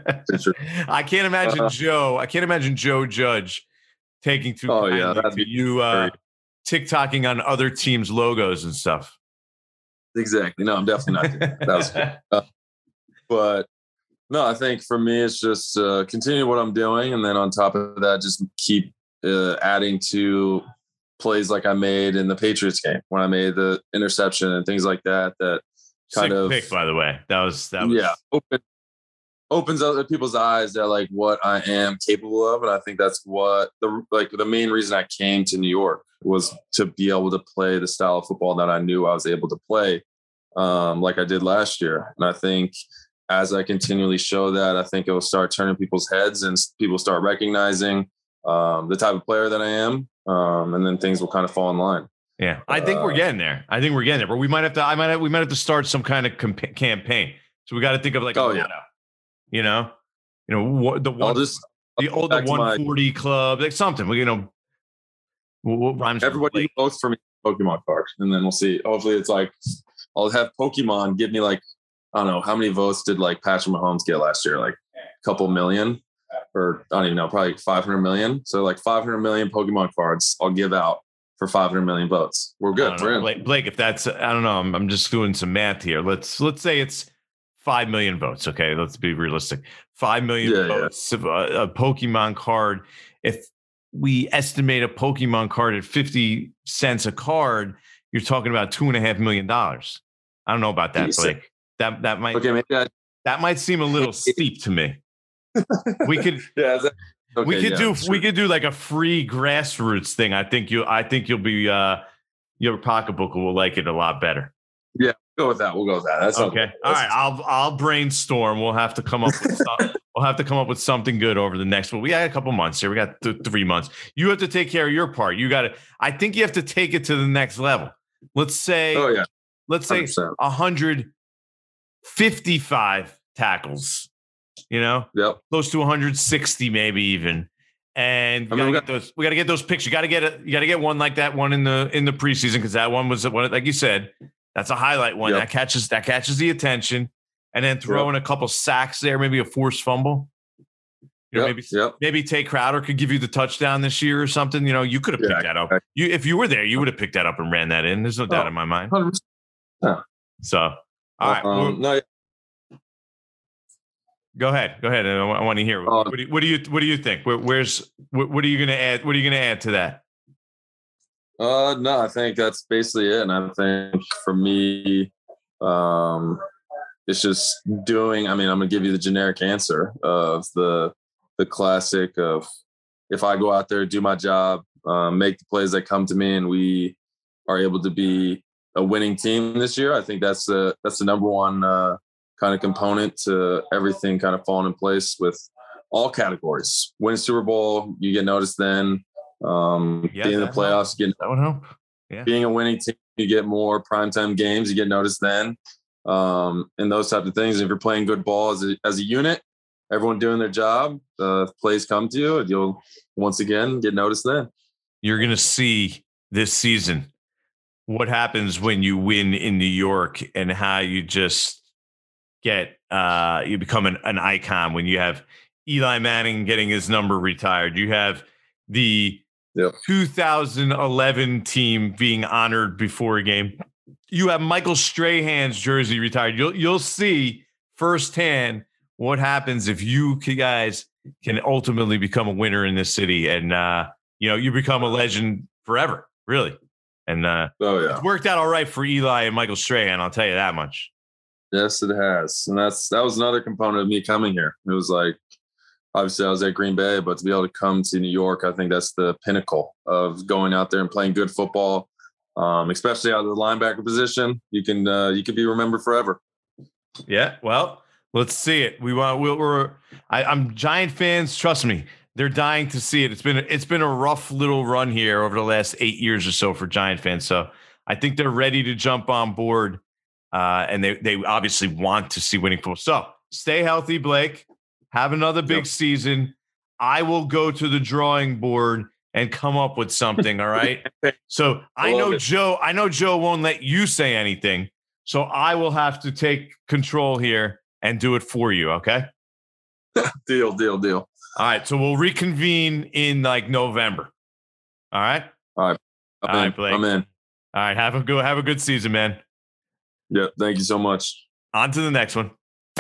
I can't imagine uh, Joe. I can't imagine Joe Judge taking too Oh kindly yeah, that'd to be you uh, TikToking on other teams' logos and stuff. Exactly. No, I'm definitely not doing that. That was cool. uh, but no, I think for me, it's just uh, continue what I'm doing. And then on top of that, just keep uh, adding to plays like I made in the Patriots game when I made the interception and things like that. That kind Sick of pick, by the way. That was, that was, yeah, open, opens other people's eyes that like what I am capable of. And I think that's what the, like the main reason I came to New York was to be able to play the style of football that I knew I was able to play, um, like I did last year. And I think as I continually show that, I think it will start turning people's heads and people start recognizing um, the type of player that I am. Um, and then things will kind of fall in line. Yeah, I think uh, we're getting there. I think we're getting there, but we might have to, I might have, we might have to start some kind of comp- campaign. So we got to think of like, oh, a yeah. motto, you know, you know, what the one, just, the old, the one forty my, club, like something, you know, what rhymes. Everybody votes for me Pokemon card. And then we'll see. Hopefully it's like, I'll have Pokemon give me like, I don't know, how many votes did like Patrick Mahomes get last year? Like a couple million, or I don't even know, probably five hundred million. So like five hundred million Pokemon cards I'll give out for five hundred million votes. We're good. We're in. Blake, Blake, if that's, I don't know, I'm, I'm just doing some math here. Let's, let's say it's five million votes. Okay. Let's be realistic. five million yeah, votes, yeah. A, a Pokemon card. If we estimate a Pokemon card at fifty cents a card, you're talking about two and a half million dollars. I don't know about that, Blake. That that might okay, maybe I, that might seem a little steep to me. We could yeah, that, okay, we could yeah, do sure. we could do like a free grassroots thing. I think you I think you'll be uh your pocketbook will like it a lot better. Yeah, go with that. We'll go with that. That's okay. That's All right, I'll I'll brainstorm. We'll have to come up with some, we'll have to come up with something good over the next. Well, we got a couple months here. We got th- three months. You have to take care of your part. You got to. I think you have to take it to the next level. Let's say. Oh yeah. Let's say a hundred. fifty-five tackles, you know, yep, close to one hundred sixty, maybe even. And we I mean, gotta we, got, get those, we got to get those pictures. You got to get it. You got to get one like that one in the in the preseason because that one was one, like you said, that's a highlight one yep. that catches that catches the attention. And then throw yep. in a couple sacks there, maybe a forced fumble. You know, yep. maybe yep. maybe Tay Crowder could give you the touchdown this year or something. You know, you could have picked yeah, that up. You if you were there, you would have picked that up and ran that in. There's no doubt oh, in my mind. one hundred percent. Yeah. So. All right. Um, no, go ahead. Go ahead. I, I want to hear. Uh, what, do you, what do you What do you think? Where, where's what, what are you going to add? What are you going to add to that? Uh, no, I think that's basically it. And I think for me, um, it's just doing. I mean, I'm going to give you the generic answer of the the classic of if I go out there, do my job, uh, make the plays that come to me, and we are able to be a winning team this year. I think that's the that's the number one uh, kind of component to everything kind of falling in place with all categories. Win Super Bowl, you get noticed then. Um, yeah, being in the playoffs, you get, that would help. Yeah. Being a winning team, you get more primetime games, you get noticed then. Um, and those types of things. And if you're playing good ball as a, as a unit, everyone doing their job, uh, plays come to you, and you'll once again get noticed then. You're going to see this season what happens when you win in New York and how you just get, uh, you become an, an icon when you have Eli Manning getting his number retired. You have the yep. two thousand eleven team being honored before a game. You have Michael Strahan's jersey retired. You'll, you'll see firsthand what happens if you guys can ultimately become a winner in this city. And, uh, you know, you become a legend forever, really. And uh, oh, yeah. It's worked out all right for Eli and Michael Strahan. I'll tell you that much. Yes, it has. And that's that was another component of me coming here. It was like, obviously I was at Green Bay, but to be able to come to New York, I think that's the pinnacle of going out there and playing good football, um, especially out of the linebacker position. You can uh, you can be remembered forever. Yeah, well, let's see it. We want. We'll, we're. I, I'm Giant fans. Trust me. They're dying to see it. It's been it's been a rough little run here over the last eight years or so for Giant fans. So I think they're ready to jump on board Uh, and they they obviously want to see winning football. So stay healthy, Blake. Have another big yep. season. I will go to the drawing board and come up with something. All right. So I, I know it. Joe. I know Joe won't let you say anything. So I will have to take control here and do it for you. Okay. Deal. Deal. Deal. All right. So we'll reconvene in like November. All right. All right. I'm All in. right, Blake. I'm in. All right. Have a good. Have a good season, man. Yeah, thank you so much. On to the next one.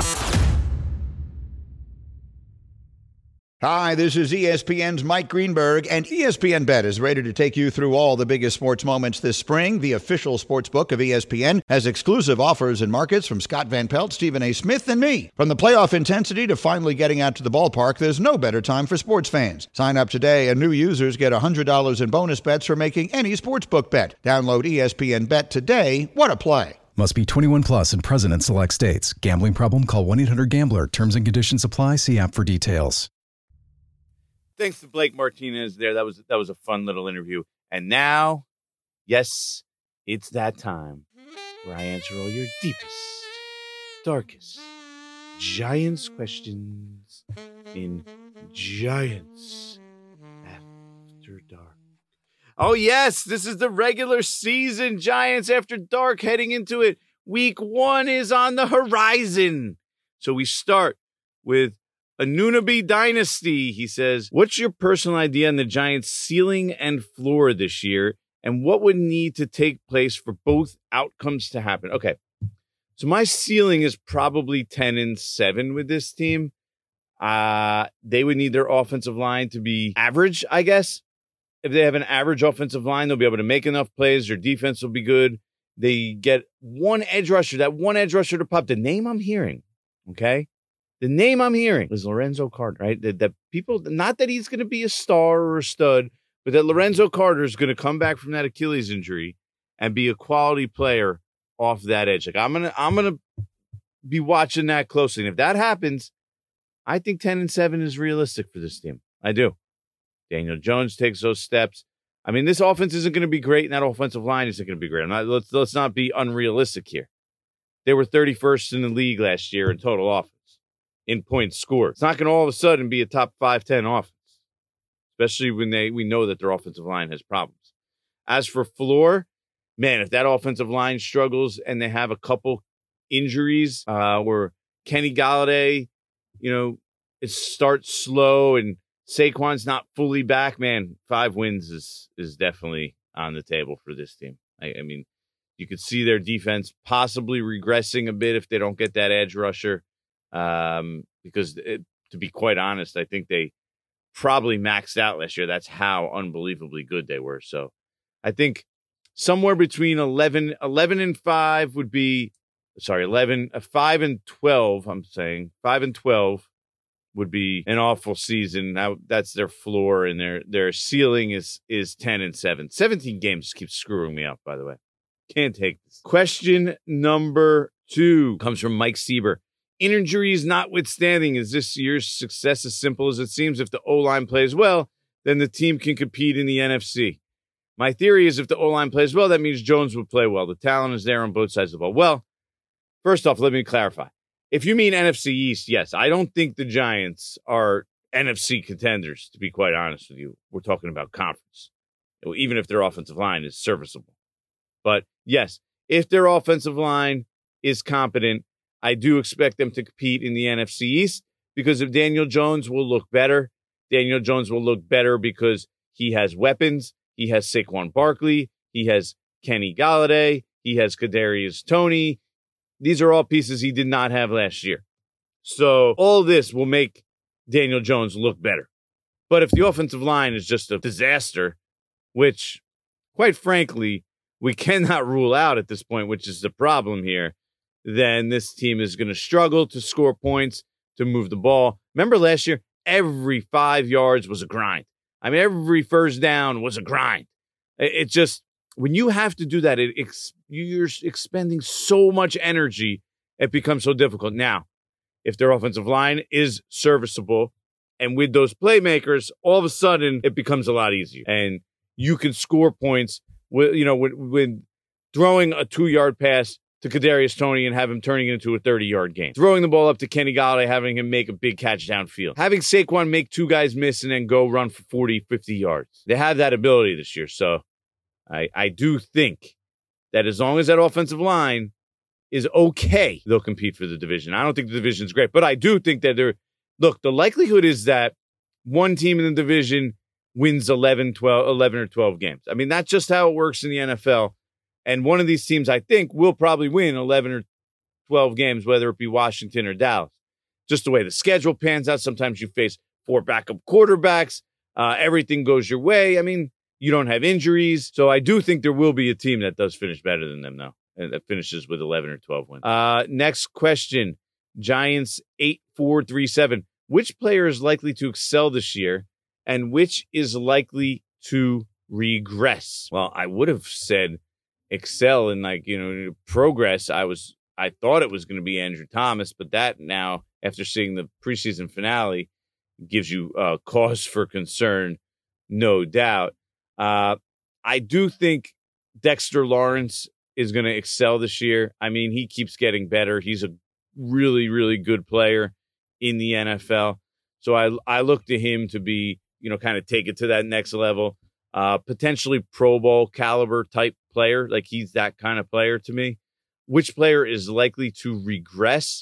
Hi, this is E S P N's Mike Greenberg, and E S P N Bet is ready to take you through all the biggest sports moments this spring. The official sports book of E S P N has exclusive offers and markets from Scott Van Pelt, Stephen A. Smith, and me. From the playoff intensity to finally getting out to the ballpark, there's no better time for sports fans. Sign up today, and new users get one hundred dollars in bonus bets for making any sportsbook bet. Download E S P N Bet today. What a play. Must be twenty-one plus and present in select states. Gambling problem? Call one eight hundred gambler. Terms and conditions apply. See app for details. Thanks to Blake Martinez there. That was that was a fun little interview. And now, yes, it's that time where I answer all your deepest, darkest Giants questions in Giants After Dark. Oh, yes, this is the regular season Giants After Dark heading into it. Week one is on the horizon. So we start with Anunoby Dynasty. He says, what's your personal idea on the Giants' ceiling and floor this year, and what would need to take place for both outcomes to happen? Okay, so my ceiling is probably ten and seven with this team. Uh, they would need their offensive line to be average, I guess. If they have an average offensive line, they'll be able to make enough plays. Their defense will be good. They get one edge rusher, that one edge rusher to pop. The name I'm hearing, okay? The name I'm hearing is Lorenzo Carter, right? That, that people, not that he's going to be a star or a stud, but that Lorenzo Carter is going to come back from that Achilles injury and be a quality player off that edge. Like I'm gonna, I'm gonna be watching that closely. And if that happens, I think ten and seven is realistic for this team. I do. Daniel Jones takes those steps. I mean, this offense isn't going to be great, and that offensive line isn't going to be great. I'm not, let's let's not be unrealistic here. They were thirty-first in the league last year in total offense. In points scored. It's not going to all of a sudden be a top five ten offense, especially when they we know that their offensive line has problems. As for floor, man, if that offensive line struggles and they have a couple injuries uh, where Kenny Golladay, you know, it starts slow and Saquon's not fully back, man, five wins is is definitely on the table for this team. I, I mean, you could see their defense possibly regressing a bit if they don't get that edge rusher. Um, because it, to be quite honest, I think they probably maxed out last year. That's how unbelievably good they were. So I think somewhere between eleven, eleven and five would be, sorry, eleven, uh, five and twelve. I'm saying five and twelve would be an awful season. Now that's their floor, and their, their ceiling is, is ten and seven. seventeen games keep screwing me up, by the way. Can't take this. Question number two comes from Mike Sieber. Injuries notwithstanding, is this year's success as simple as it seems? If the O-line plays well, then the team can compete in the N F C. My theory is if the O-line plays well, that means Jones would play well. The talent is there on both sides of the ball. Well, first off, let me clarify. If you mean N F C East, yes, I don't think the Giants are N F C contenders, to be quite honest with you. We're talking about conference, even if their offensive line is serviceable. But yes, if their offensive line is competent, I do expect them to compete in the N F C East because if Daniel Jones will look better, Daniel Jones will look better because he has weapons. He has Saquon Barkley. He has Kenny Golladay. He has Kadarius Toney. These are all pieces he did not have last year. So all this will make Daniel Jones look better. But if the offensive line is just a disaster, which, quite frankly, we cannot rule out at this point, which is the problem here, then this team is going to struggle to score points, to move the ball. Remember last year, every five yards was a grind. I mean, every first down was a grind. It just, when you have to do that, it, it's, you're expending so much energy, it becomes so difficult. Now, if their offensive line is serviceable, and with those playmakers, all of a sudden, it becomes a lot easier. And you can score points with, you know, when, when throwing a two-yard pass to Kadarius Toney and have him turning it into a thirty-yard game. Throwing the ball up to Kenny Golladay, having him make a big catch downfield. Having Saquon make two guys miss and then go run for forty, fifty yards. They have that ability this year. So I, I do think that as long as that offensive line is okay, they'll compete for the division. I don't think the division's great, but I do think that they're, look, the likelihood is that one team in the division wins eleven, twelve, eleven or twelve games. I mean, that's just how it works in the N F L. And one of these teams, I think, will probably win eleven or twelve games, whether it be Washington or Dallas. Just the way the schedule pans out. Sometimes you face four backup quarterbacks. Uh, everything goes your way. I mean, you don't have injuries. So I do think there will be a team that does finish better than them, though, and that finishes with eleven or twelve wins. Uh, next question, Giants eight four three seven. Which player is likely to excel this year, and which is likely to regress? Well, I would have said excel and, like, you know, progress. I was, I thought it was going to be Andrew Thomas, but that now, after seeing the preseason finale, gives you uh, cause for concern, no doubt. Uh, I do think Dexter Lawrence is going to excel this year. I mean, he keeps getting better. He's a really, really good player in the N F L. So I, I look to him to be, you know, kind of take it to that next level. Uh, potentially Pro Bowl caliber type player. Like, he's that kind of player to me. Which player is likely to regress?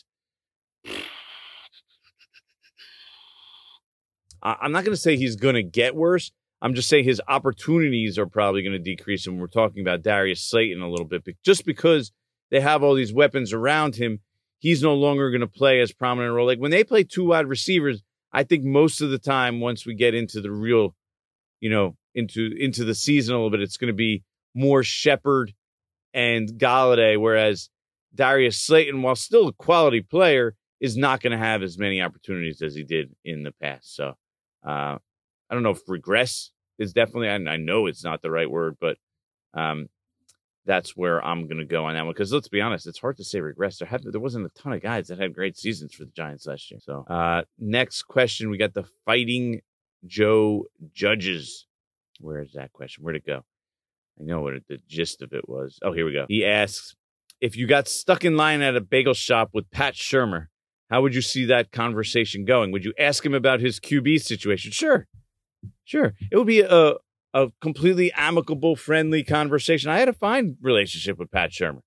I'm not going to say he's going to get worse. I'm just saying his opportunities are probably going to decrease. And we're talking about Darius Slayton a little bit. But just because they have all these weapons around him, he's no longer going to play as prominent a role. Like, when they play two wide receivers, I think most of the time, once we get into the real, you know, into into the season a little bit, it's going to be more Shepard and Golladay, whereas Darius Slayton, while still a quality player, is not going to have as many opportunities as he did in the past. So uh, I don't know if regress is definitely, I, I know it's not the right word, but um, that's where I'm going to go on that one. Because let's be honest, it's hard to say regress. There, have, there wasn't a ton of guys that had great seasons for the Giants last year. So uh, next question, we got the Fighting Joe Judges. Where is that question? Where'd it go? I know what it, the gist of it was. Oh, here we go. He asks, if you got stuck in line at a bagel shop with Pat Shurmur, how would you see that conversation going? Would you ask him about his Q B situation? Sure. Sure. It would be a, a completely amicable, friendly conversation. I had a fine relationship with Pat Shurmur.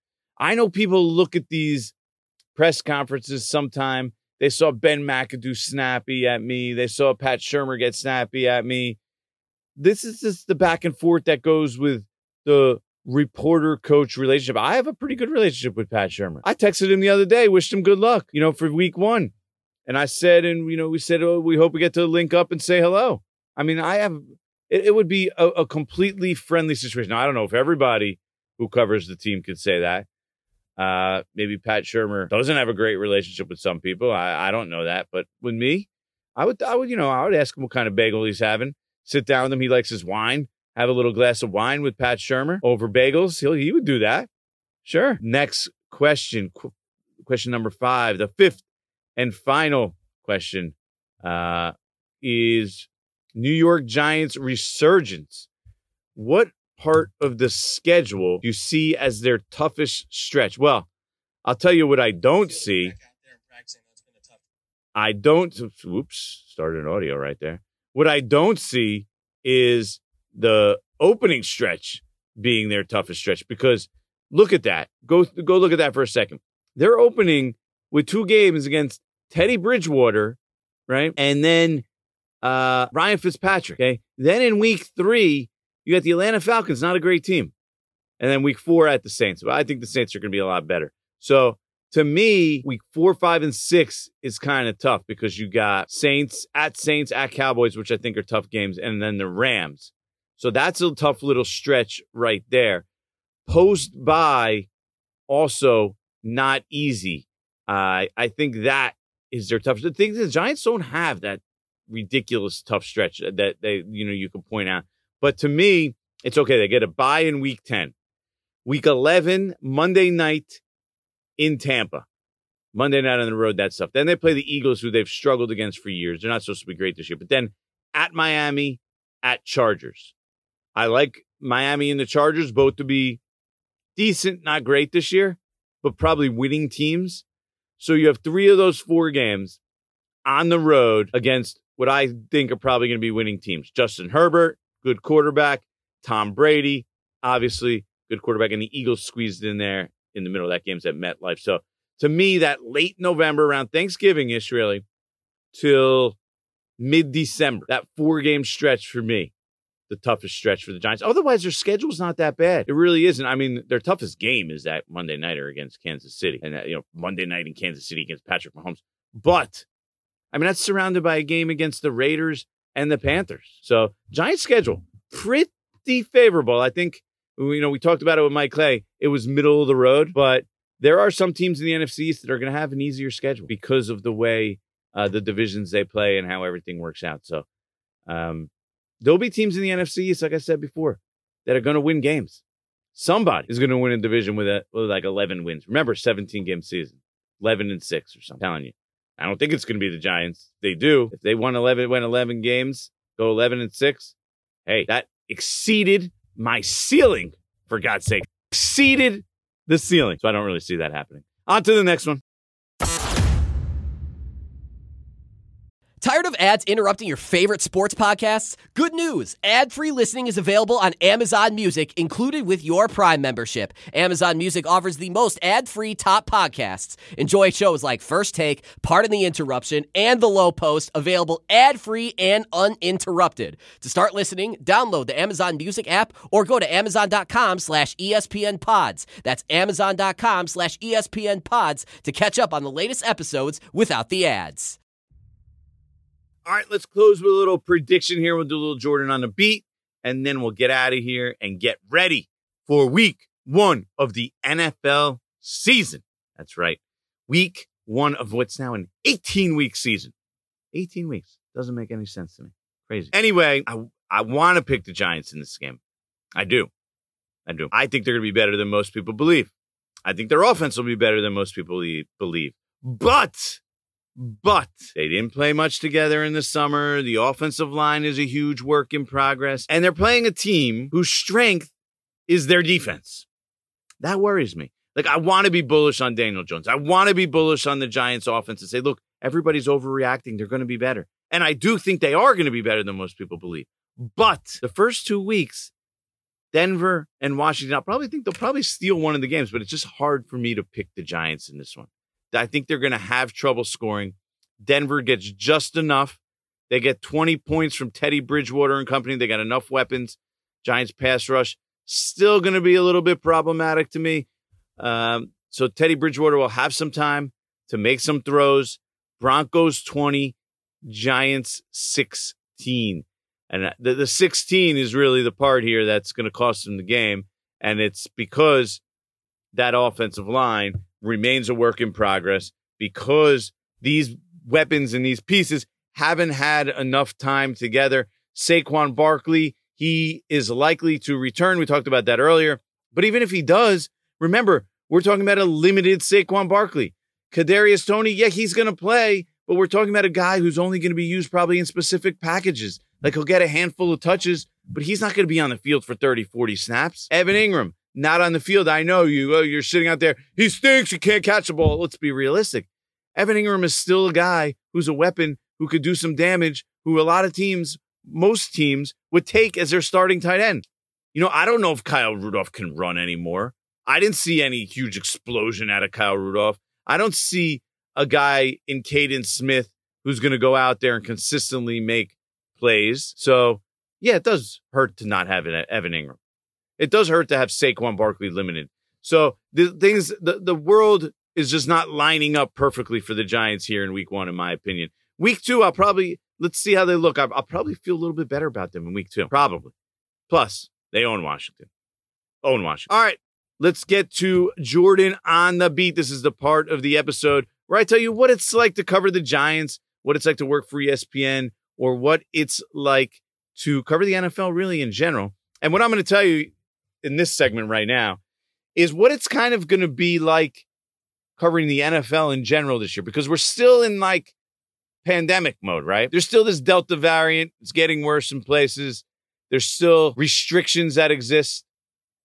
I know people look at these press conferences sometime. They saw Ben McAdoo snappy at me. They saw Pat Shurmur get snappy at me. This is just the back and forth that goes with the reporter-coach relationship. I have a pretty good relationship with Pat Shurmur. I texted him the other day, wished him good luck, you know, for week one. And I said, and, you know, we said, oh, we hope we get to link up and say hello. I mean, I have, it, it would be a, a completely friendly situation. Now, I don't know if everybody who covers the team could say that. Uh, maybe Pat Shurmur doesn't have a great relationship with some people. I, I don't know that. But with me, I would, I would, you know, I would ask him what kind of bagel he's having. Sit down with him. He likes his wine. Have a little glass of wine with Pat Shurmur over bagels. He'll, he would do that. Sure. Next question. Qu- question number five. The fifth and final question uh, is New York Giants resurgence. What part of the schedule do you see as their toughest stretch? Well, I'll tell you what I don't see. I don't. Whoops. Started an audio right there. What I don't see is the opening stretch being their toughest stretch, because look at that. Go, go look at that for a second. They're opening with two games against Teddy Bridgewater, right? And then uh, Ryan Fitzpatrick, okay? Then in week three, you got the Atlanta Falcons, not a great team. And then week four at the Saints. But I think the Saints are going to be a lot better. So to me, week four, five, and six is kind of tough because you got Saints, at Saints, at Cowboys, which I think are tough games, and then the Rams. So that's a tough little stretch right there. Post bye, also not easy. Uh, I think that is their tough. The thing is, the Giants don't have that ridiculous tough stretch that they, you know, you can point out. But to me, it's okay. They get a bye in week ten. Week eleven, Monday night in Tampa. Monday night on the road, that stuff. Then they play the Eagles, who they've struggled against for years. They're not supposed to be great this year. But then at Miami, at Chargers. I like Miami and the Chargers both to be decent, not great this year. but probably winning teams. So you have three of those four games on the road against what I think are probably going to be winning teams. Justin Herbert, good quarterback. Tom Brady, obviously, good quarterback. And the Eagles squeezed in there in the middle of that game's at MetLife. So to me, that late November, around Thanksgiving-ish, really, till mid-December, that four-game stretch for me, the toughest stretch for the Giants. Otherwise, their schedule's not that bad. It really isn't. I mean, their toughest game is that Monday nighter against Kansas City. And, that, you know, Monday night in Kansas City against Patrick Mahomes. But, I mean, that's surrounded by a game against the Raiders and the Panthers. So, Giants' schedule, pretty favorable. I think, you know, we talked about it with Mike Clay. It was middle of the road, but there are some teams in the N F C East that are going to have an easier schedule because of the way uh, the divisions they play and how everything works out. So um, there'll be teams in the N F C East, like I said before, that are going to win games. Somebody is going to win a division with, a, with like eleven wins. Remember, seventeen-game season, eleven and six or something. I'm telling you. I don't think it's going to be the Giants. They do. If they won eleven, win eleven games, go eleven and six, hey, that exceeded my ceiling, for God's sake. Exceeded the ceiling. So I don't really see that happening. On to the next one. Tired of ads interrupting your favorite sports podcasts? Good news. Ad-free listening is available on Amazon Music, included with your Prime membership. Amazon Music offers the most ad-free top podcasts. Enjoy shows like First Take, Pardon the Interruption, and The Low Post, available ad-free and uninterrupted. To start listening, download the Amazon Music app or go to amazon.com slash ESPN pods. That's amazon.com slash ESPN pods to catch up on the latest episodes without the ads. All right, let's close with a little prediction here. We'll do a little Jordan on the beat, and then we'll get out of here and get ready for week one of the N F L season. That's right. Week one of what's now an eighteen-week season. eighteen weeks. Doesn't make any sense to me. Crazy. Anyway, I, I want to pick the Giants in this game. I do. I do. I think they're going to be better than most people believe. I think their offense will be better than most people believe. But... But they didn't play much together in the summer. The offensive line is a huge work in progress. And they're playing a team whose strength is their defense. That worries me. Like, I want to be bullish on Daniel Jones. I want to be bullish on the Giants offense and say, look, everybody's overreacting. They're going to be better. And I do think they are going to be better than most people believe. But the first two weeks, Denver and Washington, I probably think they'll probably steal one of the games, but it's just hard for me to pick the Giants in this one. I think they're going to have trouble scoring. Denver gets just enough. They get twenty points from Teddy Bridgewater and company. They got enough weapons. Giants pass rush, still going to be a little bit problematic to me. Um, so Teddy Bridgewater will have some time to make some throws. Broncos twenty, Giants sixteen. And the, the sixteen is really the part here that's going to cost them the game. And it's because that offensive line remains a work in progress, because these weapons and these pieces haven't had enough time together. Saquon Barkley, he is likely to return. We talked about that earlier. But even if he does, remember, we're talking about a limited Saquon Barkley. Kadarius Toney, yeah, he's going to play, but we're talking about a guy who's only going to be used probably in specific packages. Like, he'll get a handful of touches, but he's not going to be on the field for thirty, forty snaps. Evan Ingram, not on the field. I know you, oh, you're sitting out there. He stinks. He can't catch the ball. Let's be realistic. Evan Ingram is still a guy who's a weapon, who could do some damage, who a lot of teams, most teams, would take as their starting tight end. You know, I don't know if Kyle Rudolph can run anymore. I didn't see any huge explosion out of Kyle Rudolph. I don't see a guy in Caden Smith who's going to go out there and consistently make plays. So, yeah, it does hurt to not have it, Evan Ingram. It does hurt to have Saquon Barkley limited. So the things, the, the world is just not lining up perfectly for the Giants here in week one, in my opinion. Week two, I'll probably, let's see how they look. I'll, I'll probably feel a little bit better about them in week two. Probably. Plus, they own Washington. Own Washington. All right, let's get to Jordan on the beat. This is the part of the episode where I tell you what it's like to cover the Giants, what it's like to work for E S P N, or what it's like to cover the N F L really in general. And what I'm going to tell you in this segment right now is what it's kind of going to be like covering the N F L in general this year, because we're still in like pandemic mode, right? There's still this Delta variant. It's getting worse in places. There's still restrictions that exist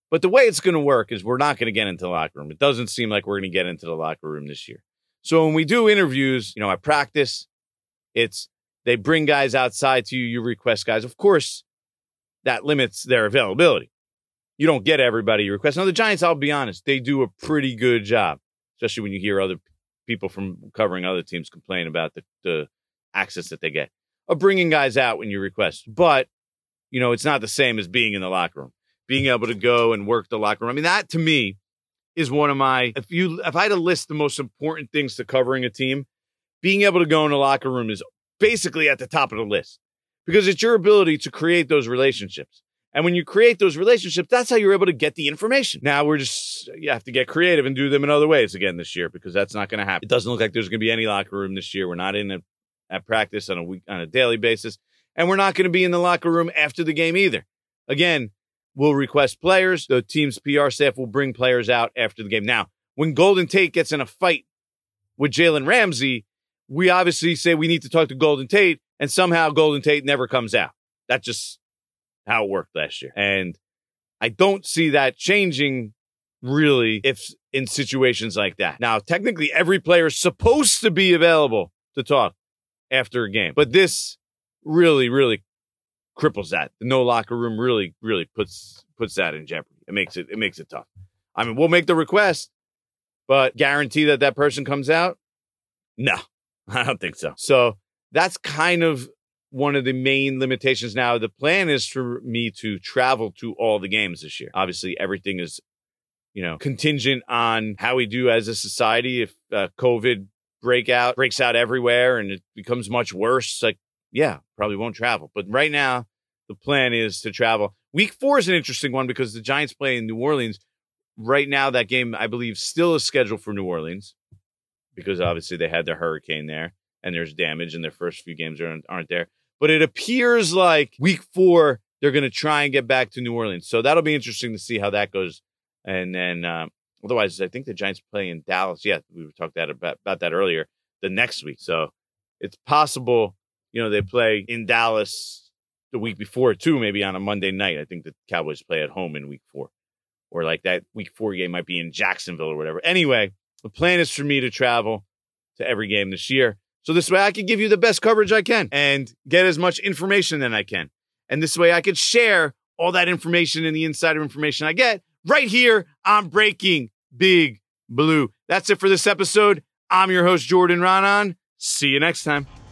But the way it's going to work is we're not going to get into the locker room. It doesn't seem like we're going to get into the locker room this year. So when we do interviews, you know, at practice, it's they bring guys outside to you, you request guys. Of course, that limits their availability. You don't get everybody you request. Now, the Giants, I'll be honest, they do a pretty good job, especially when you hear other people from covering other teams complain about the, the access that they get, of bringing guys out when you request. But, you know, it's not the same as being in the locker room, being able to go and work the locker room. I mean, that to me is one of my, if you, if I had to list the most important things to covering a team, being able to go in the locker room is basically at the top of the list, because it's your ability to create those relationships. And when you create those relationships, that's how you're able to get the information. Now we're just, you have to get creative and do them in other ways again this year, because that's not going to happen. It doesn't look like there's going to be any locker room this year. We're not in a, at practice on a week, on a daily basis. And we're not going to be in the locker room after the game either. Again, we'll request players. The team's P R staff will bring players out after the game. Now, when Golden Tate gets in a fight with Jalen Ramsey, we obviously say we need to talk to Golden Tate, and somehow Golden Tate never comes out. That's just how it worked last year. And I don't see that changing really if in situations like that. Now, technically, every player is supposed to be available to talk after a game, but this really, really cripples that. The no locker room really, really puts puts that in jeopardy. It makes it it makes it tough. I mean, we'll make the request, but guarantee that that person comes out? No, I don't think so. So that's kind of one of the main limitations. Now, the plan is for me to travel to all the games this year. Obviously, everything is, you know, contingent on how we do as a society. If uh, COVID breakout breaks out everywhere and it becomes much worse, like, yeah, probably won't travel. But right now, the plan is to travel. Week four is an interesting one because the Giants play in New Orleans. Right now, that game, I believe, still is scheduled for New Orleans because obviously they had their hurricane there and there's damage and their first few games aren't, aren't there. But it appears like week four, they're going to try and get back to New Orleans. So that'll be interesting to see how that goes. And then um, otherwise, I think the Giants play in Dallas. Yeah, we were talking that about, about that earlier, the next week. So it's possible, you know, they play in Dallas the week before, too, maybe on a Monday night. I think the Cowboys play at home in week four. Or like that week four game might be in Jacksonville or whatever. Anyway, the plan is for me to travel to every game this year. So this way I can give you the best coverage I can and get as much information than I can. And this way I can share all that information and the insider information I get right here on Breaking Big Blue. That's it for this episode. I'm your host, Jordan Raanan. See you next time.